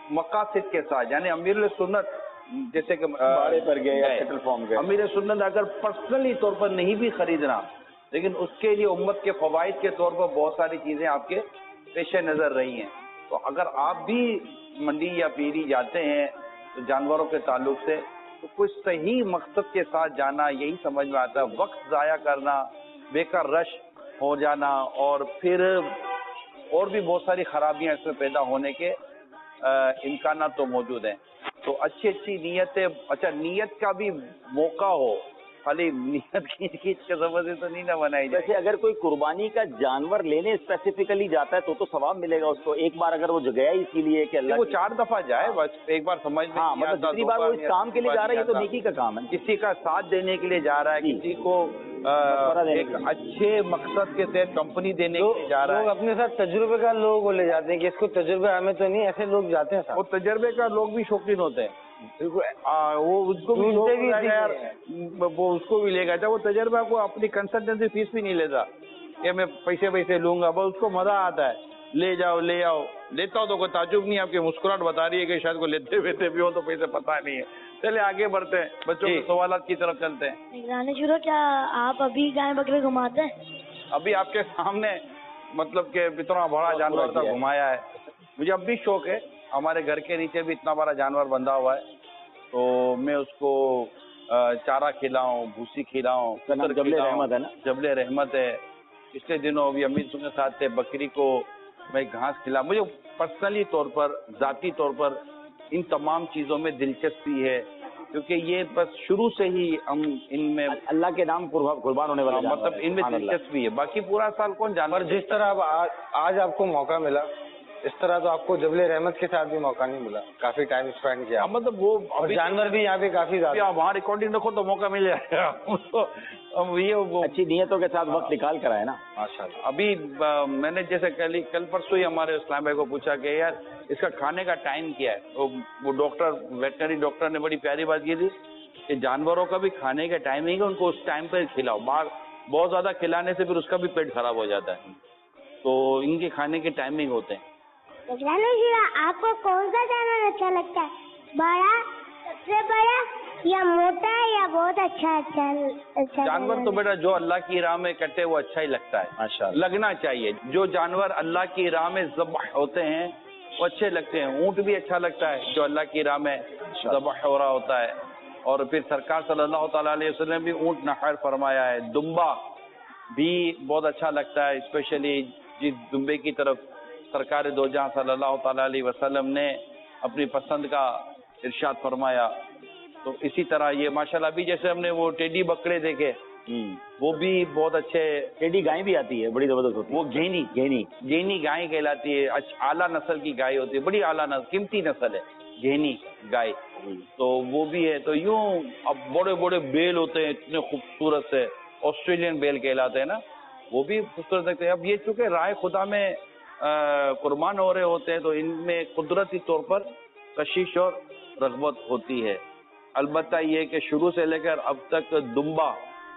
Speaker 2: مقاصد کے ساتھ، یعنی امیر سنت جیسے کہ
Speaker 3: پر گئے فارم گئے،
Speaker 2: امیر سنت اگر پرسنلی طور پر نہیں بھی خریدنا، لیکن اس کے لیے امت کے فوائد کے طور پر بہت ساری چیزیں آپ کے پیش نظر رہی ہیں. تو اگر آپ بھی منڈی یا پیری جاتے ہیں تو جانوروں کے تعلق سے تو کوئی صحیح مقصد کے ساتھ جانا یہی سمجھ میں آتا ہے. وقت ضائع کرنا, بیکار رش ہو جانا, اور پھر اور بھی بہت ساری خرابیاں اس میں پیدا ہونے کے امکانات تو موجود ہیں. تو اچھی اچھی نیتیں, اچھا نیت کا بھی موقع ہو, خالی نیت کھینچ کھینچ کے زبردستی تو نہیں نہ بنائی جائے.
Speaker 3: جیسے اگر کوئی قربانی کا جانور لینے اسپیسیفکلی جاتا ہے تو تو ثواب ملے گا اس کو. ایک بار اگر وہ گیا اسی لیے کہ اللہ
Speaker 2: وہ چار دفعہ جائے, بس ایک بار سمجھ میں,
Speaker 3: ہاں مطلب جتنی بار وہ اس کام کے لیے جا رہا ہے یہ تو نیکی کا کام ہے.
Speaker 2: کسی کا ساتھ دینے کے لیے جا رہا ہے, کسی کو ایک اچھے مقصد کے تحت کمپنی دینے کے لیے جا رہا ہے.
Speaker 5: لوگ اپنے ساتھ تجربے کار لوگوں کو لے جاتے ہیں کہ اس کو تجربہ ہمیں تو نہیں, ایسے لوگ جاتے ہیں.
Speaker 2: وہ تجربے کار لوگ بھی شوقین ہوتے ہیں, وہ اس کو بھی وہ اس کو بھی لے گا. وہ تجربہ کو اپنی کنسلٹنسی فیس بھی نہیں لیتا کہ میں پیسے پیسے لوں گا, بس اس کو مزہ آتا ہے, لے جاؤ لے آؤ. لیتا ہوں تو کوئی تعجب نہیں, آپ کی مسکراہٹ بتا رہی ہے کہ شاید کو لیتے ویتے بھی ہو تو پیسے پتہ نہیں ہے. چلے آگے بڑھتے ہیں, بچوں کے سوالات کی طرف چلتے ہیں.
Speaker 1: نگران شورا, کیا آپ ابھی گائے بکرے گھماتے ہیں؟
Speaker 2: ابھی آپ کے سامنے مطلب کہ اتنا بڑا جانور تھا گھمایا ہے. مجھے اب بھی شوق ہے, ہمارے گھر کے نیچے بھی اتنا بڑا جانور بندھا ہوا ہے, تو میں اس کو چارہ کھلاؤں, بھوسی کھلاؤں.
Speaker 3: جبل رحمت ہے نا,
Speaker 2: جبل رحمت ہے. پچھلے دنوں ابھی امی کے ساتھ تھے, بکری کو میں گھاس کھلا. مجھے پرسنلی طور پر, ذاتی طور پر ان تمام چیزوں میں دلچسپی ہے, کیونکہ یہ بس شروع سے ہی ہم ان میں
Speaker 3: اللہ کے نام قربان ہونے والا
Speaker 2: مطلب ان میں دلچسپی ہے. باقی پورا سال کون جانور.
Speaker 5: جس طرح آج آپ کو موقع ملا, اس طرح تو آپ کو جبل رحمت کے ساتھ بھی موقع نہیں ملا, کافی ٹائم اسپینڈ کیا.
Speaker 2: مطلب وہ
Speaker 5: اور جانور بھی یہاں پہ کافی زیادہ,
Speaker 2: وہاں ریکارڈنگ رکھو تو موقع مل جائے گا. یہ
Speaker 3: اچھی نیتوں کے ساتھ وقت نکال کر آئے نا
Speaker 2: ماشاء اللہ. ابھی میں نے جیسے کل کل پرسوں ہی ہمارے اسلام بھائی کو پوچھا کہ یار اس کا کھانے کا ٹائم کیا ہے. وہ ڈاکٹر ویٹنری ڈاکٹر نے بڑی پیاری بات کی تھی کہ جانوروں کا بھی کھانے کا ٹائم ہے, ان کو اس ٹائم پہ کھلاؤ. باہر بہت زیادہ کھلانے سے پھر اس کا بھی پیٹ خراب ہو جاتا ہے, تو ان کے کھانے کے ٹائمنگ ہوتے ہیں.
Speaker 1: آپ کو کون سا جانور اچھا لگتا ہے, بڑا, سب سے بڑا, یا موٹا, یا بہت اچھا اچھا
Speaker 2: جانور تو بیٹا جو اللہ کی راہ میں کٹے وہ اچھا ہی لگتا ہے,
Speaker 3: ماشاء اللہ
Speaker 2: لگنا چاہیے. جو جانور اللہ کی راہ میں ذبح ہوتے ہیں وہ اچھے لگتے ہیں. اونٹ بھی اچھا لگتا ہے جو اللہ کی راہ میں ذبح ہو رہا ہوتا ہے. اور پھر سرکار صلی اللہ تعالیٰ علیہ وسلم بھی اونٹ نحر فرمایا ہے. دمبا بھی بہت اچھا لگتا ہے, اسپیشلی جس دمبے کی طرف سرکار دو جہاں صلی اللہ تعالیٰ علیہ وسلم نے اپنی پسند کا ارشاد فرمایا. تو اسی طرح یہ ماشاءاللہ ابھی جیسے ہم نے وہ ٹیڈی بکرے دیکھے, وہ بھی بہت اچھے.
Speaker 3: ٹیڈی گائے بھی آتی ہے, بڑی زبردست ہوتی ہے.
Speaker 2: وہ گھینی
Speaker 3: گھینی
Speaker 2: گھینی گائے کہلاتی ہے, اعلیٰ نسل کی گائے ہوتی ہے, بڑی اعلیٰ نسل, قیمتی نسل ہے گھینی گائے. تو وہ بھی ہے. تو یوں اب بڑے بڑے بیل ہوتے ہیں اتنے خوبصورت سے, آسٹریلین بیل کہلاتے ہیں نا, وہ بھی خوبصورت لگتے ہیں. اب یہ چونکہ رائے خدا میں قربان ہو رہے ہوتے ہیں تو ان میں قدرتی طور پر کشش اور رغبت ہوتی ہے. البتہ یہ کہ شروع سے لے کر اب تک دمبا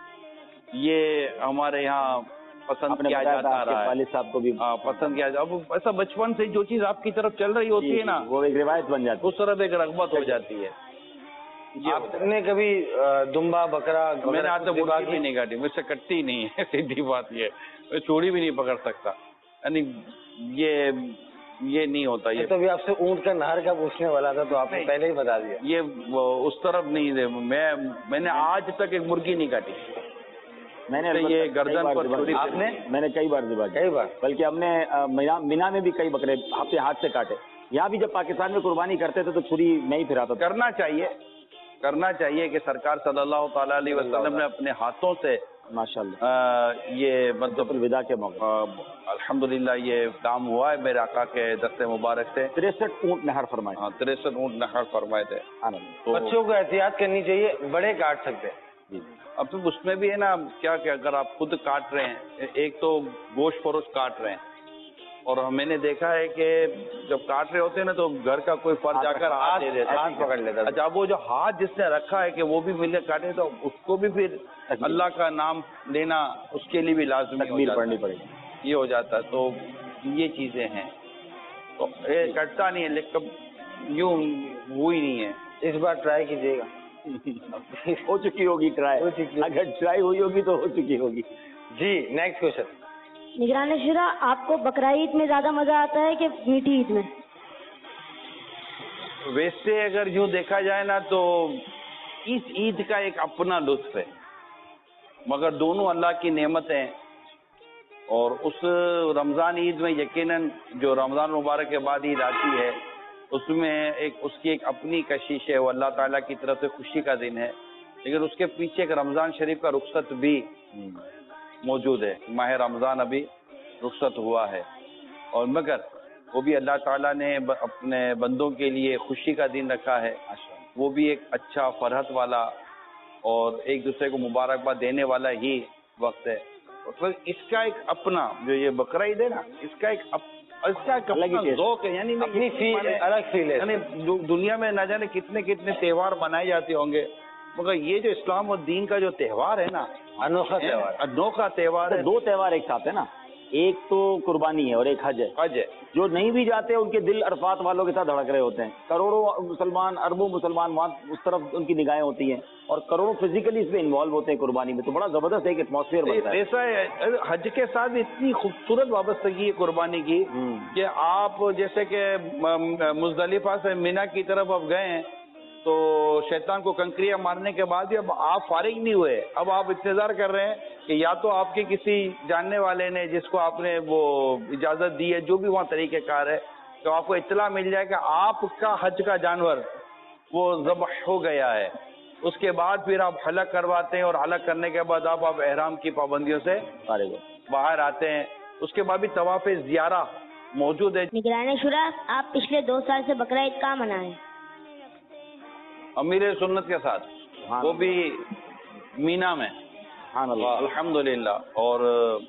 Speaker 2: یہ ہمارے یہاں پسند کیا جاتا رہا ہے.
Speaker 3: والد صاحب کو بھی
Speaker 2: پسند کیا جاتا. اب ایسا بچپن سے جو چیز آپ کی طرف چل رہی ہوتی ہے نا,
Speaker 3: وہ ایک روایت بن جاتی ہے,
Speaker 2: اس طرح ایک رغبت ہو جاتی ہے.
Speaker 5: آپ نے کبھی دمبا بکرا
Speaker 2: میں نے آج تک مرغی بھی نہیں کاٹی, مجھ سے کٹتی نہیں ہے, سیدھی بات یہ, میں چوڑی بھی نہیں پکڑ سکتا. یعنی یہ یہ نہیں ہوتا. یہ
Speaker 5: تو بھی آپ سے اونٹ کا نہر کا پوچھنے والا تھا, تو آپ نے پہلے ہی بتا دیا.
Speaker 2: یہ اس طرف نہیں ہے. میں میں نے آج تک ایک مرغی نہیں کاٹی.
Speaker 3: میں نے
Speaker 2: یہ گردن پر چھری,
Speaker 5: آپ نے
Speaker 3: میں نے کئی بار ذبح کی,
Speaker 5: کئی بار,
Speaker 3: بلکہ ہم نے مینا میں بھی کئی بکرے اپنے ہاتھ سے کاٹے. یہاں بھی جب پاکستان میں قربانی کرتے تھے تو چھری میں ہی پھراتا تھا.
Speaker 2: کرنا چاہیے, کرنا چاہیے کہ سرکار صلی اللہ تعالیٰ علیہ وسلم نے اپنے ہاتھوں سے
Speaker 3: ماشاءاللہ
Speaker 2: یہ مطلب
Speaker 3: الوداع کے موقع
Speaker 2: الحمدللہ یہ کام ہوا ہے میرے آقا کے دست مبارک سے.
Speaker 3: تریسٹھ اونٹ نہر فرمائے.
Speaker 2: ہاں تریسٹھ اونٹ نہر فرمائے تھے.
Speaker 5: بچوں کو احتیاط کرنی چاہیے, بڑے کاٹ سکتے ہیں.
Speaker 2: اب تو اس میں بھی ہے نا کیا کہ اگر آپ خود کاٹ رہے ہیں, ایک تو گوشت فروش کاٹ رہے ہیں, اور میں نے دیکھا ہے کہ جب کاٹ رہے ہوتے ہیں نا تو گھر کا کوئی فرد جا کر ہاتھ دے دیتا ہے,
Speaker 5: ہاتھ پکڑ لیتا ہے.
Speaker 2: اچھا وہ جو ہاتھ جس نے رکھا ہے کہ وہ بھی مل کے کاٹے تو اس کو بھی پھر اللہ کا نام لینا اس کے لیے بھی لازمی
Speaker 3: تکبیر پڑھنی پڑے گی,
Speaker 2: یہ ہو جاتا ہے. تو یہ چیزیں ہیں, تو یہ کٹتا نہیں ہے لیکن یوں وہی نہیں ہے.
Speaker 5: اس بار ٹرائی کیجیے گا.
Speaker 3: ہو چکی ہوگی ٹرائی, اگر ٹرائی ہوئی ہوگی تو ہو چکی ہوگی.
Speaker 5: جی نیکسٹ کوشچن.
Speaker 1: نگران شورا, آپ کو بقرہ عید میں زیادہ مزہ آتا ہے کہ میٹھی عید میں؟
Speaker 2: ویسے اگر یوں دیکھا جائے نا تو اس عید کا ایک اپنا لطف ہے، مگر دونوں اللہ کی نعمتیں، اور اس رمضان عید میں یقیناً جو رمضان مبارک کے بعد عید آتی ہے اس میں ایک اس کی ایک اپنی کشش ہے، وہ اللہ تعالیٰ کی طرف سے خوشی کا دن ہے، لیکن اس کے پیچھے ایک رمضان شریف کا رخصت بھی موجود ہے، ماہ رمضان ابھی رخصت ہوا ہے، اور مگر وہ بھی اللہ تعالیٰ نے اپنے بندوں کے لیے خوشی کا دن رکھا ہے، وہ بھی ایک اچھا فرحت والا اور ایک دوسرے کو مبارکباد دینے والا ہی وقت ہے۔ اس کا ایک اپنا جو یہ بقرہ عید ہے نا، اس کا ایک اس کا ایک اپنا ذوق ہے، یعنی
Speaker 5: اپنی فیل الگ فیل ہے،
Speaker 2: یعنی دنیا میں نہ جانے کتنے کتنے تہوار منائے جاتے ہوں گے، مگر یہ جو اسلام اور دین کا جو تہوار ہے نا،
Speaker 5: انوکھا تہوار،
Speaker 2: انوکھا تہوار ہے۔
Speaker 3: دو تہوار ایک ساتھ ہے نا، ایک تو قربانی ہے اور ایک حج ہے۔
Speaker 2: حج ہے،
Speaker 3: جو نہیں بھی جاتے ان کے دل عرفات والوں کے ساتھ دھڑک رہے ہوتے ہیں، کروڑوں مسلمان، اربوں مسلمان وہاں اس طرف ان کی نگاہیں ہوتی ہیں، اور کروڑوں فزیکلی اس میں انوالو ہوتے ہیں قربانی میں، تو بڑا زبردست ایک ایٹماسفیئر بنتا ہے۔
Speaker 2: ایسا ہے حج کے ساتھ اتنی خوبصورت وابستگی ہے قربانی کی کہ آپ جیسے کہ مزدلفہ سے مینا کی طرف اب گئے ہیں تو شیطان کو کنکریاں مارنے کے بعد اب آپ فارغ نہیں ہوئے، اب آپ انتظار کر رہے ہیں کہ یا تو آپ کے کسی جاننے والے نے جس کو آپ نے وہ اجازت دی ہے، جو بھی وہاں طریقہ کار ہے، تو آپ کو اطلاع مل جائے کہ آپ کا حج کا جانور وہ ذبح ہو گیا ہے، اس کے بعد پھر آپ حلق کرواتے ہیں، اور حلق کرنے کے بعد آپ آپ احرام کی پابندیوں سے باہر آتے ہیں، اس کے بعد بھی طواف زیارہ موجود ہے۔
Speaker 1: نگران شورا، آپ پچھلے دو سال سے بقرہ عید کہاں منائیں؟
Speaker 2: امیر سنت کے ساتھ، وہ بھی مینا میں، الحمدللہ، اور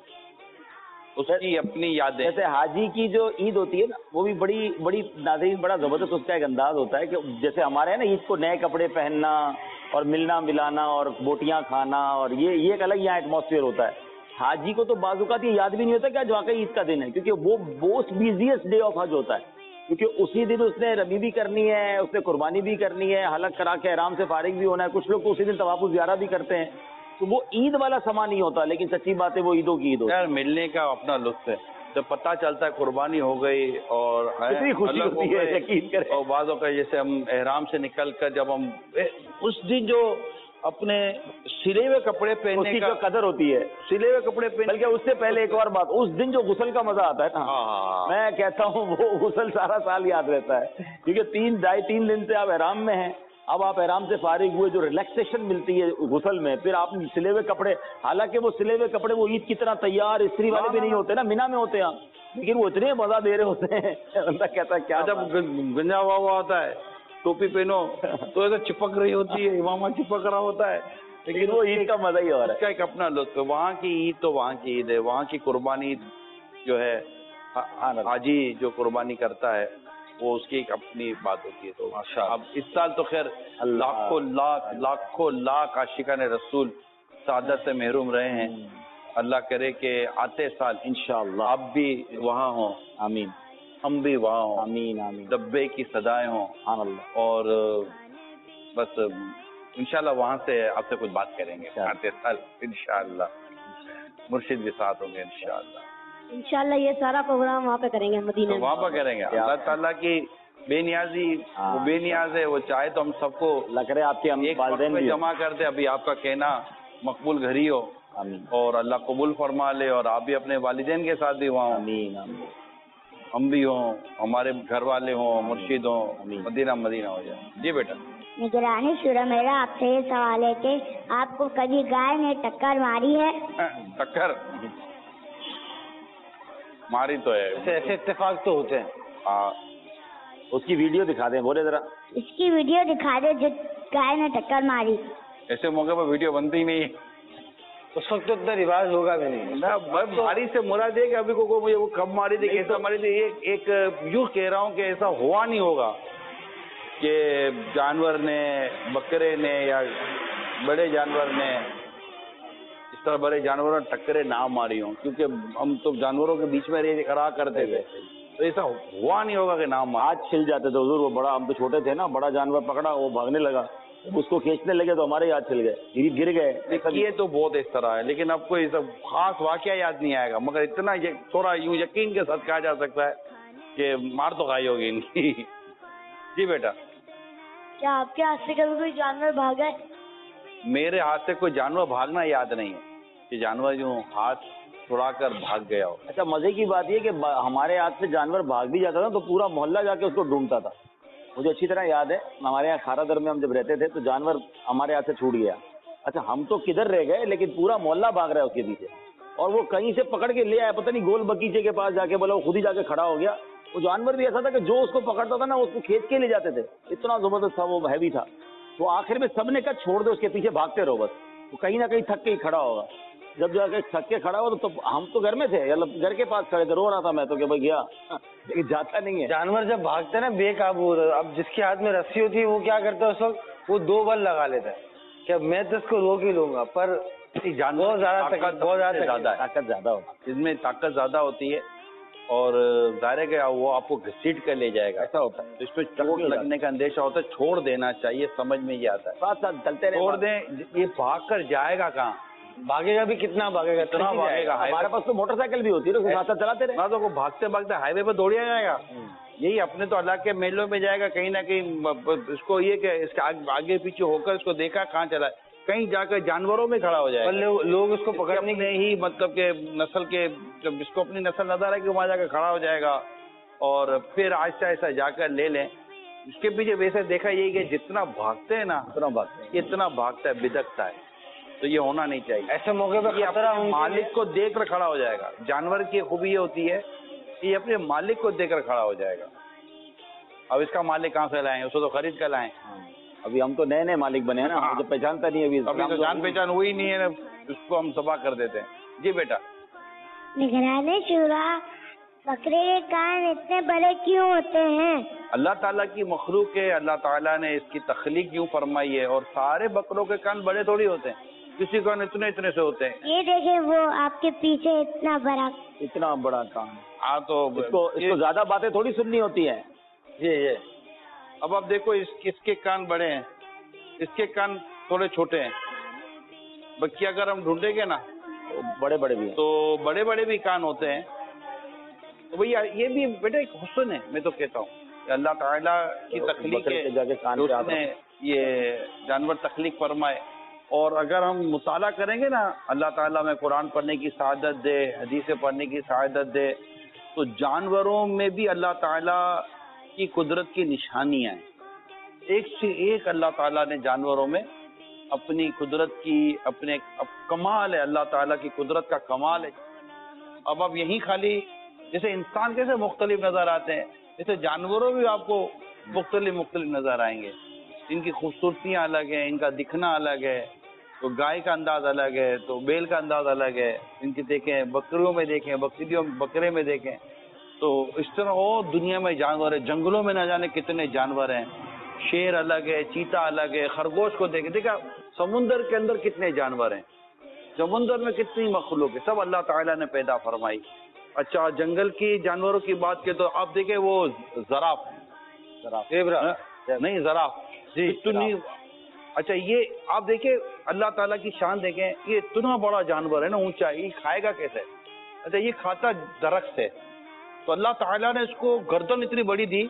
Speaker 2: اس کی اپنی یادیں۔
Speaker 3: جیسے حاجی کی جو عید ہوتی ہے نا، وہ بھی بڑی بڑی ناظرین بڑا زبردست اس کا ایک انداز ہوتا ہے کہ جیسے ہمارے ہیں نا عید کو نئے کپڑے پہننا اور ملنا ملانا اور بوٹیاں کھانا، اور یہ یہ ایک الگ یہاں ایٹماسفیئر ہوتا ہے۔ حاجی کو تو بعض اوقات یہ یاد بھی نہیں ہوتا کہ آج واقعی عید کا دن ہے، کیونکہ وہ موسٹ بیزیسٹ ڈے آف حج ہوتا ہے، کیونکہ اسی دن اس نے رمی بھی کرنی ہے، اس نے قربانی بھی کرنی ہے، حلق کرا کے احرام سے فارغ بھی ہونا ہے، کچھ لوگ تو اسی دن طواف زیارہ بھی کرتے ہیں، تو وہ عید والا سما نہیں ہوتا، لیکن سچی بات ہے وہ عیدوں کی عید ہوتی ہے۔
Speaker 2: یار ملنے کا اپنا لطف ہے، جب پتہ چلتا ہے قربانی ہو گئی اور
Speaker 3: کتنی خوشی ہوتی ہے، یقین کریں۔
Speaker 2: اور بعضوں کا جیسے ہم احرام سے نکل کر جب ہم اس دن جو اپنے سلے ہوئے کپڑے پہننے کا
Speaker 3: قدر ہوتی ہے،
Speaker 2: سلے ہوئے کپڑے پہننے،
Speaker 3: بلکہ اس سے پہلے ایک اور بات، اس دن جو غسل کا مزہ آتا ہے نا، میں کہتا ہوں وہ غسل سارا سال یاد رہتا ہے، کیونکہ تین ڈھائی تین دن سے آپ احرام میں ہیں، اب آپ احرام سے فارغ ہوئے، جو ریلیکسیشن ملتی ہے غسل میں، پھر آپ سلے ہوئے کپڑے، حالانکہ وہ سلے ہوئے کپڑے وہ عید کی طرح تیار استری والے بھی نہیں ہوتے نا، مینا میں ہوتے ہیں، لیکن وہ اتنے مزہ دے رہے ہوتے ہیں، بندہ کہتا ہے کیا
Speaker 2: جب گنجا ہوا ہوا ہوتا ہے، ٹوپی پہنو تو ایسا چپک رہی ہوتی ہے، امامہ چپک رہا ہوتا ہے،
Speaker 3: لیکن وہ عید کا مزہ ہی اور ہے،
Speaker 2: اس کا ایک اپنا لطف ہے۔ وہاں کی عید تو وہاں کی عید ہے، وہاں کی قربانی جو ہے حاجی جو قربانی کرتا ہے وہ اس کی ایک اپنی بات ہوتی ہے۔ تو اب اس سال تو خیر لاکھوں لاکھ لاکھوں لاکھ عاشقان رسول سعادت سے محروم رہے ہیں، اللہ کرے کہ آتے سال انشاءاللہ آپ بھی وہاں ہوں،
Speaker 3: آمین،
Speaker 2: ہم بھی وہاں ہوں،
Speaker 3: آمین آمین،
Speaker 2: لبے کی صدائیں ہوں، اور بس انشاءاللہ وہاں سے آپ سے کچھ بات کریں گے آتے سال انشاءاللہ، مرشد بھی ساتھ ہوں گے انشاءاللہ۔
Speaker 1: انشاءاللہ یہ سارا پروگرام وہاں پہ کریں گے، مدینہ میں
Speaker 2: وہاں پہ کریں گے۔ اللہ تعالیٰ کی بے نیازی، وہ بے نیاز ہے، وہ چاہے تو ہم سب کو
Speaker 3: لگ رہے آپ کے
Speaker 2: ایک وقت میں جمع کر دے۔ ابھی آپ کا کہنا مقبول گھر ہی ہو، اور اللہ قبول فرما لے، اور آپ بھی اپنے والدین کے ساتھ بھی وہاں ہوں، ہم بھی ہوں، ہمارے گھر والے ہوں، مرشد ہوں، مدینہ مدینہ ہو جائے۔ جی بیٹا۔
Speaker 1: نگران شورا، میرا آپ سے یہ سوال ہے کہ آپ کو کبھی گائے نے ٹکر ماری ہے؟
Speaker 2: ٹکر ماری تو ہے،
Speaker 5: ایسے اتفاق تو ہوتے ہیں۔
Speaker 2: ہاں،
Speaker 3: اس کی ویڈیو دکھا دیں، بولے ذرا
Speaker 1: اس کی ویڈیو دکھا دے جو گائے نے ٹکر ماری۔
Speaker 2: ایسے موقع پر ویڈیو بنتی ہی نہیں،
Speaker 5: اس وقت تو اتنا رواج ہوگا بھی نہیں۔
Speaker 2: ماری سے مراد ہے کہ ابھی کو مجھے وہ کب ماری تھی، کیسا ماری تھی، ایک یوں کہہ رہا ہوں کہ ایسا ہوا نہیں ہوگا کہ جانور نے، بکرے نے یا بڑے جانور نے، اس طرح بڑے جانوروں نے ٹکرے نہ ماری ہوں، کیونکہ ہم تو جانوروں کے بیچ میں رہا کرتے تھے، تو ایسا ہوا نہیں ہوگا کہ نہ مار۔
Speaker 3: آج چھل جاتے تھے حضور، وہ بڑا، ہم تو چھوٹے تھے نا، بڑا جانور پکڑا، وہ بھاگنے لگا، اس کو کھینچنے لگے تو ہمارے یاد چل گئے، گر گئے۔
Speaker 2: یہ تو بہت اس طرح ہے، لیکن اب کوئی سب خاص واقعہ یاد نہیں آئے گا، مگر اتنا تھوڑا یوں یقین کے ساتھ کہا جا سکتا ہے کہ مار تو کھائی ہوگی ان کی۔ جی بیٹا۔
Speaker 1: کیا آپ کے ہاتھ سے کبھی کوئی جانور بھاگا ہے؟
Speaker 2: میرے ہاتھ سے کوئی جانور بھاگنا یاد نہیں ہے کہ جانور جو ہاتھ چھڑا کر بھاگ گیا ہو.
Speaker 3: اچھا مزے کی بات یہ کہ ہمارے ہاتھ سے جانور بھاگ بھی جاتا تھا تو پورا محلہ جا کے اس کو ڈھونڈتا تھا. مجھے اچھی طرح یاد ہے ہمارے یہاں کھارا در میں ہم جب رہتے تھے تو جانور ہمارے ہاتھ سے چھوٹ گیا. اچھا ہم تو کدھر رہ گئے لیکن پورا محلہ بھاگ رہا ہے اس کے پیچھے اور وہ کہیں سے پکڑ کے لے آیا, پتہ نہیں گول بگیچے کے پاس جا کے بولا, وہ خود ہی جا کے کھڑا ہو گیا. وہ جانور بھی ایسا تھا کہ جو اس کو پکڑتا تھا نا اس کو کھینچ کے لے جاتے تھے, اتنا زبردست تھا, وہ ہیوی تھا. تو آخر میں سب نے کہا چھوڑ دو اس کے پیچھے بھاگتے رہو بس, وہ کہیں نہ کہیں تھک کے ہی کھڑا ہوگا. جب جا کے تھک کے کھڑا ہوا تو ہم تو گھر میں تھے, گھر کے پاس کھڑے تھے, رو رہا تھا میں تو کہ بھائی گیا لیکن جاتا نہیں ہے.
Speaker 5: جانور جب بھاگتے نا بے قابو ہوتا ہے. اب جس کے ہاتھ میں رسی ہوتی ہے وہ کیا کرتا ہے اس وقت, وہ دو بل لگا لیتا ہے کہ میں تو اس کو روک ہی لوں گا. پر
Speaker 2: جانور
Speaker 5: زیادہ بہت زیادہ
Speaker 2: طاقت زیادہ ہوتی ہے, اس میں طاقت زیادہ ہوتی ہے اور ظاہر ہے کہ وہ آپ کو گھسیٹ کر لے جائے گا, ایسا ہوتا ہے. اس پہ چوٹ لگنے کا اندیشہ ہوتا ہے, چھوڑ دینا چاہیے, سمجھ میں یہ آتا ہے.
Speaker 3: ساتھ ساتھ چلتے رہے,
Speaker 2: چھوڑ دیں, یہ بھاگ کر جائے گا کہاں,
Speaker 5: بھاگے گا بھی کتنا بھاگے گا,
Speaker 2: اتنا بھاگے گا.
Speaker 3: ہمارے پاس تو موٹر سائیکل بھی ہوتی ہے, ساتھ ساتھ چلاتے رہے.
Speaker 2: تو وہ بھاگتے بھاگتے ہائی وے پہ دوڑیا جائے گا. یہی اپنے تو اللہ کے میلوں میں جائے گا, کہیں نہ کہیں اس کو یہ کہ اس کے آگے پیچھے ہو کر اس کو دیکھا کہاں چلا ہے, کہیں جا کر جانوروں میں کھڑا ہو جائے گا.
Speaker 5: لوگ اس کو پکڑنے
Speaker 2: پکڑنے ہی مطلب کہ نسل کے, جب اس کو اپنی نسل نظر آئے کہ وہاں جا کر کھڑا ہو جائے گا اور پھر آہستہ آہستہ جا کر لے لیں. اس کے پیچھے ویسے دیکھا یہی کہ جتنا بھاگتے ہیں نا
Speaker 3: اتنا بھاگتے ہیں,
Speaker 2: اتنا بھاگتا ہے, بدکتا ہے. تو یہ ہونا نہیں چاہیے.
Speaker 5: ایسے موقع پہ
Speaker 2: یہ
Speaker 5: خطرہ
Speaker 2: اپنے مالک کو دیکھ کر کھڑا ہو جائے گا. جانور کی خوبی یہ ہوتی ہے کہ یہ اپنے مالک کو دیکھ کر کھڑا ہو جائے گا. اب اس کا مالک کہاں سے لائیں, اس کو تو خرید کر لائیں.
Speaker 3: ابھی ہم تو نئے نئے مالک بنے ہیں نا, مجھے پہچانتا نہیں ابھی,
Speaker 2: ابھی تو جان پہچان ہوئی نہیں ہے, اس کو ہم تباہ کر دیتے ہیں. جی بیٹا.
Speaker 1: نگران شورا, بکرے کے کان اتنے بڑے کیوں ہوتے ہیں؟
Speaker 2: اللہ تعالیٰ کی مخلوق ہے, اللہ تعالیٰ نے اس کی تخلیق یوں فرمائی ہے, اور سارے بکروں کے کان بڑے تھوڑی ہوتے ہیں, کسی کان اتنے اتنے سے ہوتے ہیں.
Speaker 1: یہ دیکھیں وہ آپ کے پیچھے اتنا بڑا
Speaker 3: اتنا بڑا کان.
Speaker 2: ہاں تو
Speaker 3: اس کو اس کو زیادہ باتیں تھوڑی سننی ہوتی ہیں.
Speaker 2: یہ یہ اب آپ دیکھو, اس اس کے کان بڑے ہیں, اس کے کان تھوڑے چھوٹے ہیں. بکی اگر ہم ڈھونڈیں گے نا
Speaker 3: بڑے بڑے بھی ہیں,
Speaker 2: تو بڑے بڑے بھی کان ہوتے ہیں. تو بھیا یہ بھی بیٹا ایک حسن ہے, میں تو کہتا ہوں کہ اللہ تعالیٰ کی تخلیق ہے, اس نے یہ جانور تخلیق فرمائے. اور اگر ہم مطالعہ کریں گے نا, اللہ تعالیٰ میں قرآن پڑھنے کی سعادت دے, حدیثیں پڑھنے کی سعادت دے, تو جانوروں میں بھی اللہ تعالیٰ کی قدرت کی نشانیاں ہیں. ایک سے ایک اللہ تعالیٰ نے جانوروں میں اپنی قدرت کی, اپنے کمال ہے, اللہ تعالیٰ کی قدرت کا کمال ہے. اب اب یہیں خالی جیسے انسان کیسے مختلف نظر آتے ہیں, جیسے جانوروں بھی آپ کو مختلف مختلف نظر آئیں گے. ان کی خوبصورتیاں الگ ہیں, ان کا دکھنا الگ ہے. تو گائے کا انداز الگ ہے, تو بیل کا انداز الگ ہے. ان کی دیکھیں, بکریوں میں دیکھیں, بکریوں بکرے میں دیکھیں. تو اس طرح اور دنیا میں جانور ہے, جنگلوں میں نہ جانے کتنے جانور ہیں. شیر الگ ہے, چیتا الگ ہے, خرگوش کو دیکھیں. دیکھا سمندر کے اندر کتنے جانور ہیں, سمندر میں کتنی مخلوق ہے, سب اللہ تعالیٰ نے پیدا فرمائی. اچھا جنگل کی جانوروں کی بات کریں تو آپ دیکھیں وہ زراف,
Speaker 3: زراف
Speaker 2: نہیں زراف جی اتنی. اچھا یہ آپ دیکھیں اللہ تعالیٰ کی شان دیکھیں, یہ اتنا بڑا جانور ہے نا, اونچا, یہ کھائے گا کیسے؟ اچھا یہ کھاتا درخت ہے, تو اللہ تعالیٰ نے اس کو گردن اتنی بڑی دی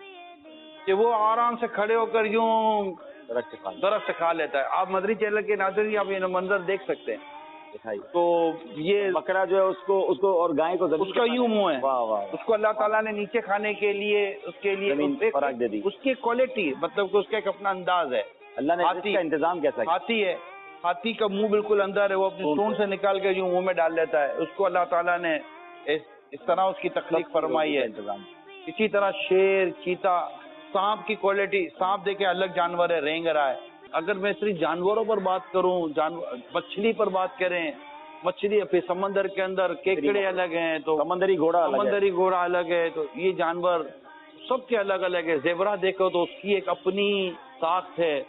Speaker 2: کہ وہ آرام سے کھڑے ہو کر یوں
Speaker 3: درخت
Speaker 2: درخت کھا لیتا ہے. آپ مدری چینل کے ناظرین آپ یہ منظر دیکھ سکتے ہیں. تو یہ
Speaker 3: بکرا جو ہے اس کو اس کو اور گائے کو
Speaker 2: اس کا یوں منہ ہے,
Speaker 3: واہ واہ,
Speaker 2: اس کو اللہ تعالیٰ نے نیچے کھانے کے لیے اس کے لیے
Speaker 3: فراغ دے دی.
Speaker 2: اس کی کوالٹی مطلب کہ اس کا ایک اپنا انداز ہے.
Speaker 3: اللہ نے اس کا انتظام کیسا کیا؟
Speaker 2: ہاتھی ہے, ہاتھی کا منہ بالکل اندر ہے, وہ اپنی سونڈ سے نکال کے یوں منہ میں ڈال لیتا ہے. اس کو اللہ تعالیٰ نے اس طرح اس کی تخلیق فرمائی ہے.
Speaker 3: انتظام
Speaker 2: اسی طرح شیر, چیتا, سانپ کی کوالٹی, سانپ دیکھے الگ جانور ہے, رینگ رہا ہے. اگر میں صرف جانوروں پر بات کروں, جانور مچھلی پر بات کریں, مچھلی پھر سمندر کے اندر کیکڑے الگ ہیں, تو
Speaker 3: سمندری گھوڑا
Speaker 2: سمندری گھوڑا الگ ہے. تو یہ جانور سب کے الگ الگ ہے. زیبرا دیکھو تو اس کی ایک اپنی ساخت ہے,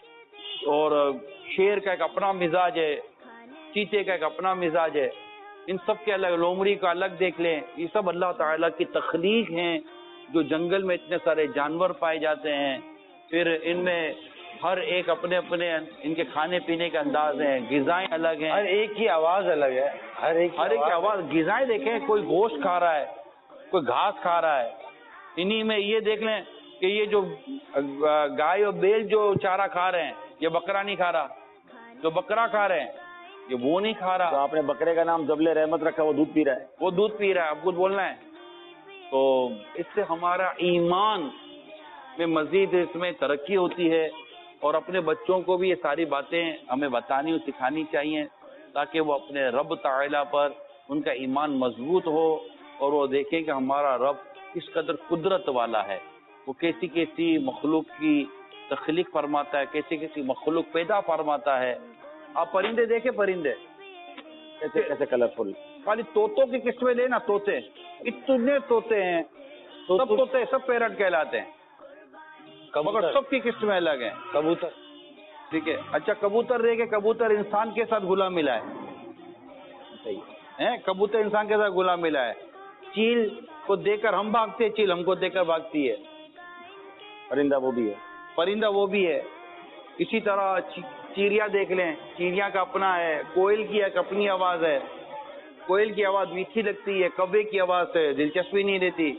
Speaker 2: اور شیر کا ایک اپنا مزاج ہے, چیتے کا ایک اپنا مزاج ہے. ان سب کے الگ, لومڑی کا الگ دیکھ لیں. یہ سب اللہ تعالیٰ کی تخلیق ہیں, جو جنگل میں اتنے سارے جانور پائے جاتے ہیں. پھر ان میں ہر ایک اپنے اپنے ان کے کھانے پینے کے انداز ہیں, غذائیں الگ ہیں,
Speaker 5: ہر ایک کی آواز الگ ہے, ہر ایک
Speaker 2: ہر ایک کی آواز. غذائیں دیکھیں, کوئی گوشت کھا رہا ہے, کوئی گھاس کھا رہا ہے. انہی میں یہ دیکھ لیں کہ یہ جو گائے اور بیل جو چارہ کھا رہے ہیں یہ بکرا نہیں کھا رہا، جو بکرا کھا رہے ہیں یہ وہ نہیں کھا
Speaker 3: تو
Speaker 2: رہا.
Speaker 3: آپ نے بکرے کا نام جبل رحمت رکھا، وہ دودھ پی رہا ہے.
Speaker 2: وہ دودھ پی رہا ہے، آپ کچھ بولنا ہے. تو اس سے ہمارا ایمان میں مزید اس میں ترقی ہوتی ہے، اور اپنے بچوں کو بھی یہ ساری باتیں ہمیں بتانی اور سکھانی چاہیے تاکہ وہ اپنے رب تعالیٰ پر ان کا ایمان مضبوط ہو اور وہ دیکھیں کہ ہمارا رب کس قدر قدرت والا ہے، وہ کیسی کیسی مخلوق کی تخلیق فرماتا ہے، کیسی کیسی مخلوق پیدا فرماتا ہے. آپ پرندے دیکھیں، پرندے
Speaker 3: کیسے کیسے کلرفل.
Speaker 2: خالی طوطوں کی قسمیں لے نا، طوطے اتنے طوطے ہیں، سب طوطے سب پیرٹ کہلاتے ہیں، مگر سب کی قسمیں الگ ہیں.
Speaker 5: کبوتر
Speaker 2: ٹھیک ہے. اچھا کبوتر دیکھے، کبوتر انسان کے ساتھ گھلا ملا ہے.
Speaker 3: صحیح
Speaker 2: ہیں کبوتر انسان کے ساتھ گھلا ملا ہے. چیل کو دیکھ کر ہم بھاگتے ہیں، چیل ہم کو دیکھ کر بھاگتی ہے.
Speaker 3: پرندہ وہ بھی ہے.
Speaker 2: پرندہ وہ بھی ہے. اسی طرح چڑیا دیکھ لیں، چڑیا کا اپنا ہے. کوئل کی ایک اپنی آواز ہے، کوئل کی آواز میٹھی لگتی ہے، کبے کی آواز سے دلچسپی نہیں دیتی.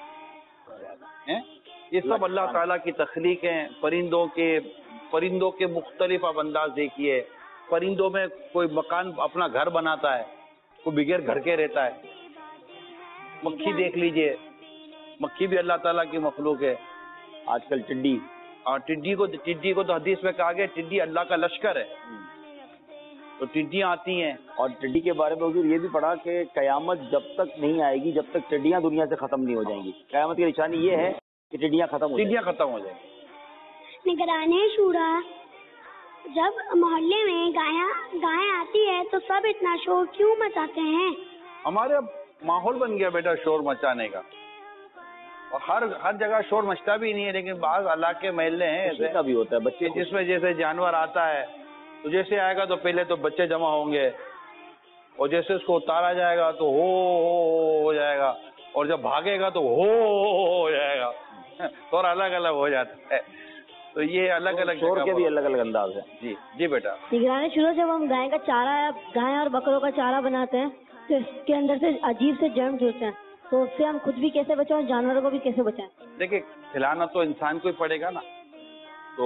Speaker 2: یہ سب اللہ تعالیٰ کی تخلیق ہیں. پرندوں کے پرندوں کے مختلف آپ انداز دیکھیے. پرندوں میں کوئی مکان اپنا گھر بناتا ہے، کوئی بغیر گھر کے رہتا ہے. مکھی دیکھ لیجئے، مکھی بھی اللہ تعالیٰ کی مخلوق ہے.
Speaker 3: آج کل ٹڈی،
Speaker 2: اور ٹڈی کو ٹڈی کو تو حدیث میں کہا گیا ٹڈی اللہ کا لشکر ہے. تو ٹڈیاں آتی ہیں.
Speaker 3: اور ٹڈی کے بارے میں حضور یہ بھی پڑھا کہ قیامت جب تک نہیں آئے گی جب تک ٹڈیاں دنیا سے ختم نہیں ہو جائیں گی. قیامت کی نشانی یہ ہے کہ ٹڈیاں ختم ہو جائیں گی.
Speaker 2: ٹڈیاں ختم ہو جائیں گی.
Speaker 1: نگران شورا، جب محلے میں گایاں گائیں آتی ہے تو سب اتنا شور کیوں مچاتے ہیں؟
Speaker 2: ہمارے ماحول بن گیا بیٹا شور مچانے کا، اور ہر ہر جگہ شور مچتا بھی نہیں ہے، لیکن بعض علاقے محلے ہیں ایسے
Speaker 3: کا بھی ہوتا ہے بچے
Speaker 2: جس میں جیسے جانور آتا ہے تو جیسے آئے گا تو پہلے تو بچے جمع ہوں گے، اور جیسے اس کو اتارا جائے گا تو ہو ہو ہو جائے گا، اور جب بھاگے گا تو ہو ہو جائے گا. اور الگ الگ ہو جاتا ہے. تو یہ الگ الگ
Speaker 3: شور کے بھی الگ الگ انداز ہیں.
Speaker 2: جی جی بیٹا.
Speaker 6: نگران شروع جب ہم گائے کا چارہ گائے اور بکروں کا چارہ بناتے ہیں تو اس کے اندر سے عجیب سے جرمز ہوتے ہیں، تو اس سے ہم خود بھی کیسے بچائیں اور جانوروں کو بھی کیسے بچائیں؟
Speaker 2: دیکھیں کھلانا تو انسان کو ہی پڑے گا نا. تو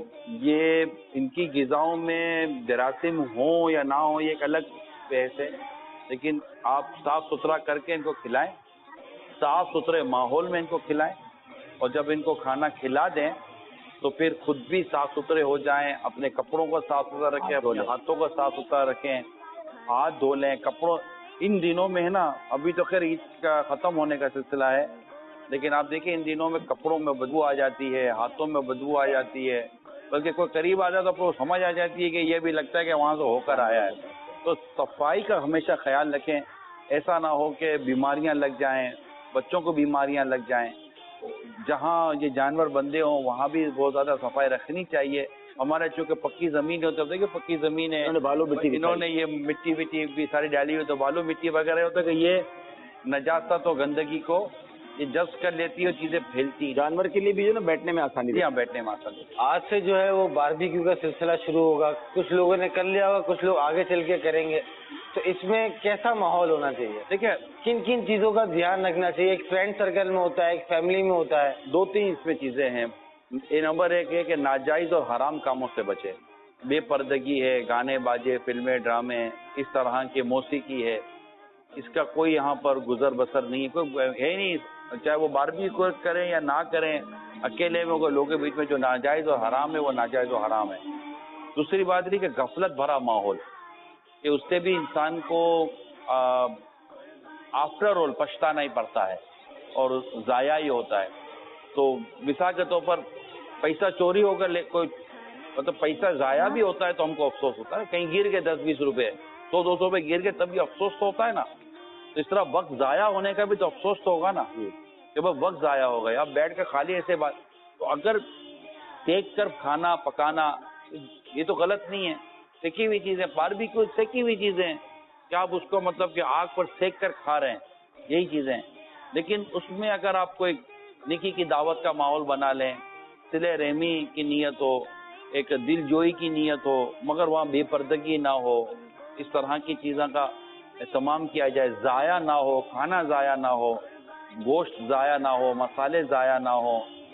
Speaker 2: یہ ان کی غذاؤں میں جراثیم ہوں یا نہ ہوں یہ ایک الگ بحث ہے، لیکن آپ صاف ستھرا کر کے ان کو کھلائیں، صاف ستھرے ماحول میں ان کو کھلائیں، اور جب ان کو کھانا کھلا دیں تو پھر خود بھی صاف ستھرے ہو جائیں. اپنے کپڑوں کو صاف ستھرا رکھیں، اپنے ہاتھوں کو صاف ستھرا رکھیں، ہاتھ دھو لیں. کپڑوں ان دنوں میں ہے نا، ابھی تو خیر عید کا ختم ہونے کا سلسلہ ہے، لیکن آپ دیکھیں ان دنوں میں کپڑوں میں بدبو آ جاتی ہے، ہاتھوں میں بدبو آ جاتی ہے، بلکہ کوئی قریب آ جاتا تو سمجھ آ جاتی ہے کہ یہ بھی لگتا ہے کہ وہاں سے ہو کر آیا ہے. تو صفائی کا ہمیشہ خیال رکھیں، ایسا نہ ہو کہ بیماریاں لگ جائیں، بچوں کو بیماریاں لگ جائیں. جہاں یہ جانور بندے ہوں وہاں بھی بہت زیادہ صفائی رکھنی چاہیے. ہمارے چونکہ پکی زمین ہوتی ہے، دیکھیں پکی زمین ہے،
Speaker 3: بالو مٹی
Speaker 2: انہوں نے یہ مٹی وٹی بھی ساری ڈالی ہوئی، تو بالو مٹی وغیرہ ہوتا ہے کہ یہ نجاست و گندگی کو یہ جذب کر لیتی ہے اور چیزیں پھیلتی ہیں.
Speaker 3: جانور کے لیے بھی جو نا بیٹھنے میں آسانی.
Speaker 2: یہاں بیٹھنے میں آسانی.
Speaker 5: آج سے جو ہے وہ باربیکیو کا سلسلہ شروع ہوگا. کچھ لوگوں نے کر لیا ہوگا، کچھ لوگ آگے چل کے کریں گے. تو اس میں کیسا ماحول ہونا چاہیے؟
Speaker 2: دیکھیں
Speaker 5: کن کن چیزوں کا دھیان رکھنا چاہیے؟ ایک فرینڈ سرکل میں ہوتا ہے، ایک فیملی میں ہوتا ہے.
Speaker 2: دو تین اس میں چیزیں ہیں. یہ نمبر ایک ہے کہ ناجائز اور حرام کاموں سے بچے. بے پردگی ہے، گانے باجے، فلمیں، ڈرامے، اس طرح کی موسیقی ہے، اس کا کوئی یہاں پر گزر بسر نہیں ہے، کوئی ہے نہیں. چاہے وہ باربیکیو کریں یا نہ کریں، اکیلے میں لوگوں کے بیچ میں جو ناجائز اور حرام ہے وہ ناجائز اور حرام ہے. دوسری بات یہ کہ غفلت بھرا ماحول، کہ اس سے بھی انسان کو آفٹر آل پچھتانا ہی پڑتا ہے اور ضائع ہی ہوتا ہے. تو مثال کے طور پر پیسہ چوری ہو کر کوئی مطلب پیسہ ضائع بھی ہوتا ہے تو ہم کو افسوس ہوتا ہے. کہیں گر کے دس بیس روپے سو دو سو روپے گر کے تب بھی افسوس تو ہوتا ہے نا. تو اس طرح وقت ضائع ہونے کا بھی تو افسوس تو ہوگا نا کہ بس وقت ضائع ہو گیا. اب بیٹھ کے خالی ایسے بات، تو اگر دیکھ کر کھانا پکانا یہ تو غلط نہیں ہے. سیکی ہوئی چیزیں، باربیکیو سیکی ہوئی چیزیں ہیں کہ آپ اس کو مطلب کہ آگ پر سیک کر کھا رہے ہیں، یہی چیزیں ہیں. لیکن اس میں اگر آپ کو ایک نیکی کی دعوت کا ماحول بنا لیں، صلہ رحمی کی نیت ہو، ایک دل جوئی کی نیت ہو، مگر وہاں بے پردگی نہ ہو، اس طرح کی چیزوں کا اہتمام کیا جائے، ضائع نہ ہو، کھانا ضائع نہ ہو، گوشت ضائع نہ ہو، مسالے ضائع نہ ہو،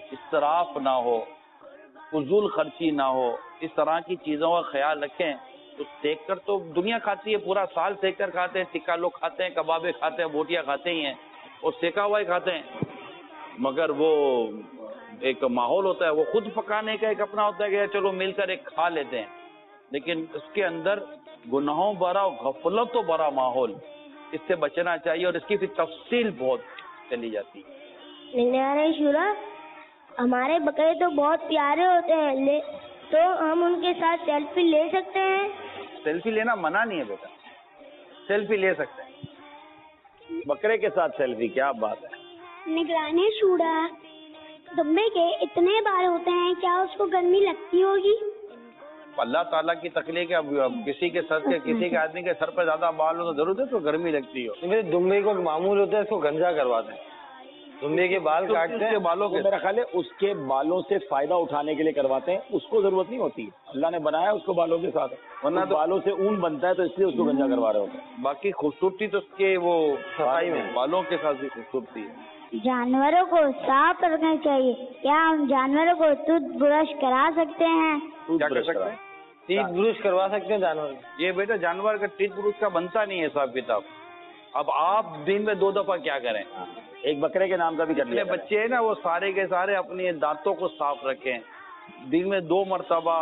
Speaker 2: اسراف نہ ہو, فضول خرچی نہ ہو, اس طرح کی چیزوں کا خیال رکھیں. تو سیک کر تو دنیا کھاتی ہے, پورا سال سیک کر کھاتے ہیں, ٹکا لوگ کھاتے ہیں, کبابیں کھاتے ہیں, بوٹیاں کھاتے ہی ہیں اور سیکا ہوا ہی کھاتے ہیں. مگر وہ ایک ماحول ہوتا ہے, وہ خود پکانے کا ایک اپنا ہوتا ہے کہ چلو مل کر ایک کھا لیتے ہیں, لیکن اس کے اندر گناہوں بھرا غفلت و بھرا ماحول, اس سے بچنا چاہیے. اور اس کی پھر تفصیل بہت چلی جاتی ہے.
Speaker 1: نگران شورا, ہمارے بکرے تو بہت پیارے ہوتے ہیں, لے تو ہم ان کے ساتھ سیلفی لے سکتے ہیں؟
Speaker 2: سیلفی لینا منع نہیں ہے بیٹا, سیلفی لے سکتے ہیں.
Speaker 3: بکرے کے ساتھ سیلفی, کیا بات ہے.
Speaker 1: نگران شورا, دمبے کے اتنے بال ہوتے ہیں, کیا اس کو گرمی لگتی ہوگی؟
Speaker 2: اللہ تعالیٰ کی تخلیق ہے. اب اب کسی کے سر کے کسی کے آدمی کے سر پہ زیادہ بال ہو تو ضرورت ہے تو گرمی لگتی ہو.
Speaker 5: میرے دمبے کو معمول ہوتا ہے, اس کو گنجا کرواتے ہیں, دمبے کے بال کاٹتے ہیں,
Speaker 2: بالوں کے,
Speaker 3: میرا خیال ہے اس کے بالوں سے فائدہ اٹھانے کے لیے کرواتے ہیں. اس کو ضرورت نہیں ہوتی, اللہ نے بنایا اس کو بالوں کے ساتھ, ورنہ بالوں سے اون بنتا ہے تو اس لیے اس کو گنجا کروا رہے ہوتے ہیں.
Speaker 2: باقی خوبصورتی تو اس کے وہ صفائی میں بالوں کے ساتھ بھی خوبصورتی ہے.
Speaker 1: جانوروں کو صاف رکھنا چاہیے. کیا ہم جانوروں کو ٹوتھ برش کرا سکتے ہیں؟
Speaker 2: کیا کر سکتے ہیں؟
Speaker 5: ٹیتھ برش کروا سکتے ہیں جانور.
Speaker 2: یہ بیٹا جانور کا ٹیتھ برش کا بنتا نہیں ہے حساب کتاب. اب آپ دن میں دو دفعہ کیا کریں,
Speaker 3: ایک بکرے کے نام کا بھی کر لیا.
Speaker 2: بچے ہیں نا وہ سارے کے سارے اپنے دانتوں کو صاف رکھیں, دن میں دو مرتبہ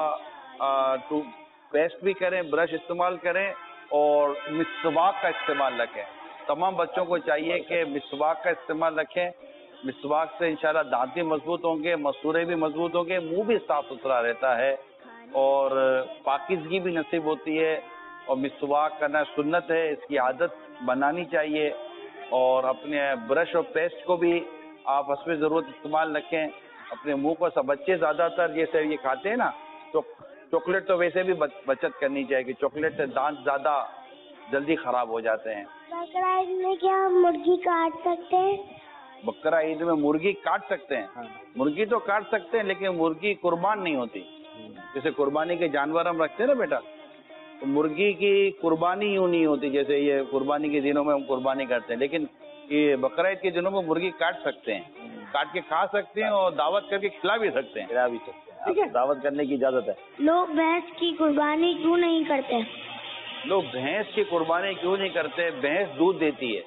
Speaker 2: پیسٹ بھی کریں, برش استعمال کریں اور مسواک کا استعمال رکھیں. تمام بچوں کو چاہیے کہ مسواک کا استعمال رکھیں. مسواک سے انشاءاللہ دانت بھی مضبوط ہوں گے, مسورے بھی مضبوط ہوں گے, منہ بھی صاف ستھرا رہتا ہے اور پاکیزگی بھی نصیب ہوتی ہے. اور مسواک کرنا سنت ہے, اس کی عادت بنانی چاہیے. اور اپنے برش اور پیسٹ کو بھی آپ حسب ضرورت استعمال رکھیں. اپنے منہ کو سب بچے زیادہ تر جیسے یہ کھاتے ہیں نا چاکلیٹ, تو ویسے بھی بچت کرنی چاہیے کہ چاکلیٹ سے دانت زیادہ جلدی خراب ہو جاتے ہیں.
Speaker 1: بقرہ عید میں کیا ہم مرغی کاٹ سکتے ہیں؟
Speaker 2: بقرہ عید میں مرغی کاٹ سکتے ہیں, مرغی تو کاٹ سکتے ہیں لیکن مرغی قربان نہیں ہوتی. جیسے قربانی کے جانور ہم رکھتے ہیں نا بیٹا, تو مرغی کی قربانی یوں نہیں ہوتی جیسے یہ قربانی کے دنوں میں ہم قربانی کرتے ہیں. لیکن یہ بقرہ عید کے دنوں میں مرغی کاٹ سکتے ہیں, کاٹ کے کھا سکتے ہیں اور دعوت کر کے کھلا بھی سکتے ہیں.
Speaker 3: کھلا بھی سکتے ہیں, دعوت کرنے کی اجازت ہے.
Speaker 1: لوگ بھینس کی قربانی کیوں نہیں کرتے؟
Speaker 2: لوگ بھینس کی قربانی کیوں نہیں کرتے؟ بھینس دودھ دیتی ہے,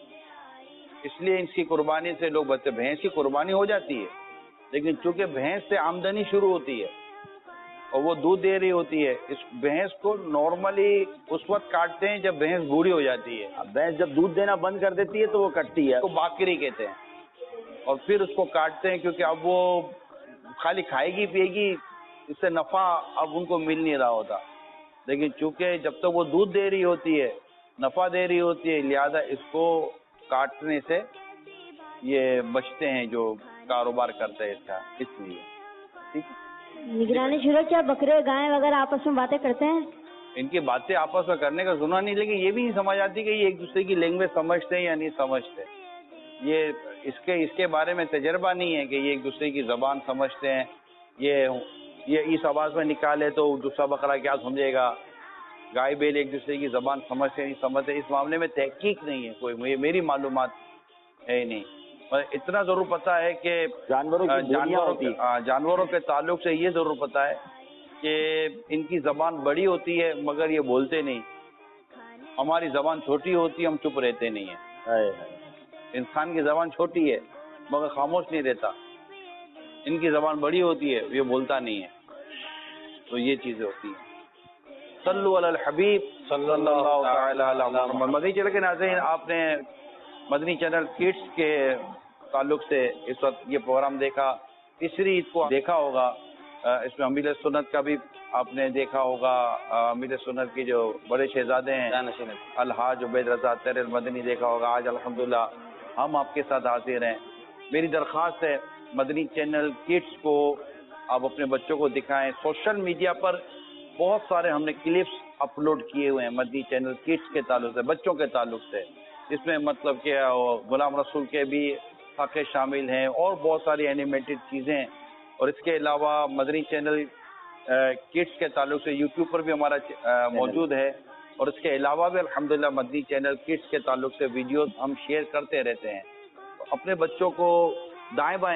Speaker 2: اس لیے اس کی قربانی سے لوگ بچتے. بھینس کی قربانی ہو جاتی ہے لیکن چونکہ بھینس سے آمدنی شروع ہوتی ہے اور وہ دودھ دے رہی ہوتی ہے, اس بھینس کو نارملی اس وقت کاٹتے ہیں جب بھینس بوڑھی ہو جاتی ہے.
Speaker 3: بھینس جب دودھ دینا بند کر دیتی ہے تو وہ کٹتی ہے,
Speaker 2: اس کو باکری کہتے ہیں. اور پھر اس کو کاٹتے ہیں کیونکہ اب وہ خالی کھائے گی پیے گی, اس سے نفع اب ان کو مل نہیں رہا ہوتا. لیکن چونکہ جب تک وہ دودھ دے رہی ہوتی ہے, نفع دے رہی ہوتی ہے, لہذا اس کو کاٹنے سے یہ بچتے ہیں جو کاروبار کرتے ہیں اس کا, اس لیے. ٹھیک ہے.
Speaker 6: نگرانی شورا, کیا بکرے گائے وغیرہ آپس میں باتیں کرتے ہیں؟
Speaker 2: ان کی باتیں آپس میں کرنے کا سنا نہیں, لیکن یہ بھی نہیں سمجھ آتی کہ یہ ایک دوسرے کی لینگویج سمجھتے ہیں یا نہیں سمجھتے. یہ اس کے اس کے بارے میں تجربہ نہیں ہے کہ یہ ایک دوسرے کی زبان سمجھتے ہیں. یہ یہ اس آواز میں نکالے تو دوسرا بکرا کیا سمجھے گا, گائے بیل ایک دوسرے کی زبان سمجھتے نہیں سمجھتے. اس معاملے میں تحقیق نہیں ہے کوئی, میری معلومات ہے ہی نہیں. اتنا ضرور پتا ہے کہ
Speaker 3: جانوروں کی
Speaker 2: جانوروں کے جانوروں کے تعلق سے یہ ضرور پتا ہے کہ ان کی زبان بڑی ہوتی ہے مگر یہ بولتے نہیں. ہماری زبان چھوٹی ہوتی ہے, ہم چپ رہتے نہیں ہیں. انسان کی زبان چھوٹی ہے مگر خاموش نہیں رہتا, ان کی زبان بڑی ہوتی ہے, یہ بولتا نہیں ہے. تو یہ چیزیں ہوتی ہیں. صلو علی الحبیب صلی اللہ تعالی علی محمد. مدنی چینل کے ناظرین, آپ نے مدنی چینل کڈس کے تعلق سے اس وقت یہ پروگرام دیکھا. تیسری عید کو دیکھا ہوگا, اس میں امیر سنت کا بھی آپ نے دیکھا ہوگا. امیر سنت کی جو بڑے شہزادے ہیں الحاج عبید رضا طاہر المدنی دیکھا ہوگا. آج الحمدللہ ہم آپ کے ساتھ حاضر ہیں. میری درخواست ہے مدنی چینل کڈس کو آپ اپنے بچوں کو دکھائیں. سوشل میڈیا پر بہت سارے ہم نے کلپس اپلوڈ کیے ہوئے ہیں مدنی چینل کڈس کے تعلق سے, بچوں کے تعلق سے. اس میں مطلب کہ غلام رسول کے بھی حقیں شامل ہیں اور بہت ساری اینیمیٹڈ چیزیں. اور اس کے علاوہ مدنی چینل کڈس کے تعلق سے یوٹیوب پر بھی ہمارا موجود ہے. اور اس کے علاوہ بھی الحمدللہ مدنی چینل کڈس کے تعلق سے ویڈیوز ہم شیئر کرتے رہتے ہیں. اپنے بچوں کو دائیں بائیں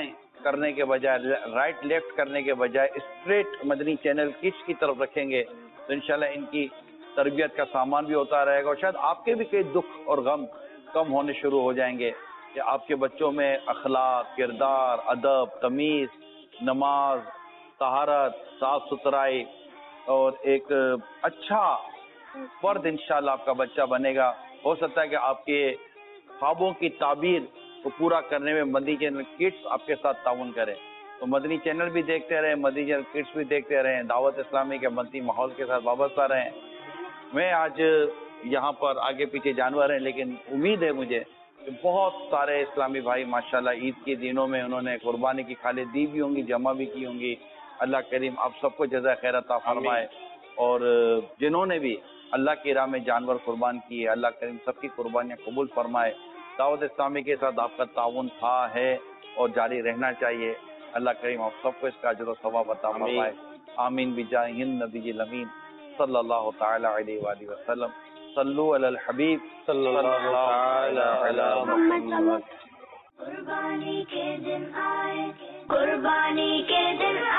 Speaker 2: کرنے کے بجائے، رائٹ لیفٹ کرنے کے بجائے اسٹریٹ مدنی چینل کڈس کی طرف رکھیں گے تو انشاءاللہ ان کی تربیت کا سامان بھی ہوتا رہے گا، اور شاید آپ کے بھی کئی دکھ اور غم کم ہونے شروع ہو جائیں گے کہ آپ کے بچوں میں اخلاق، کردار، ادب، تمیز، نماز، طہارت، صاف ستھرائی اور ایک اچھا فرد انشاءاللہ آپ کا بچہ بنے گا۔ ہو سکتا ہے کہ آپ کے خوابوں کی تعبیر کو پورا کرنے میں مدنی چینل کڈس آپ کے ساتھ تعاون کرے۔ تو مدنی چینل بھی دیکھتے رہیں، مدنی چینل کڈس بھی دیکھتے رہیں، دعوت اسلامی کے مدنی ماحول کے ساتھ وابستہ رہیں۔ میں آج یہاں پر آگے پیچھے جانور ہیں، لیکن امید ہے مجھے کہ بہت سارے اسلامی بھائی ماشاءاللہ عید کے دنوں میں انہوں نے قربانی کی کھالیں دی بھی ہوں گی، جمع بھی کی ہوں گی۔ اللہ کریم آپ سب کو جزائے خیر عطا فرمائے، اور جنہوں نے بھی اللہ کی راہ میں جانور قربان کیے اللہ کریم سب کی قربانیاں قبول فرمائے۔ دعوت اسلامی کے ساتھ آپ کا تعاون تھا، ہے اور جاری رہنا چاہیے۔ اللہ کریم آپ سب کو اس کا اجر و ثواب عطا فرمائے۔ آمین بجاہ النبی الامین صلی اللہ تعالی علیہ وآلہ وسلم۔ صلو علی الحبیب صلی اللہ تعالی علی محمد۔
Speaker 1: قربانی کے دن آئے، قربانی کے دن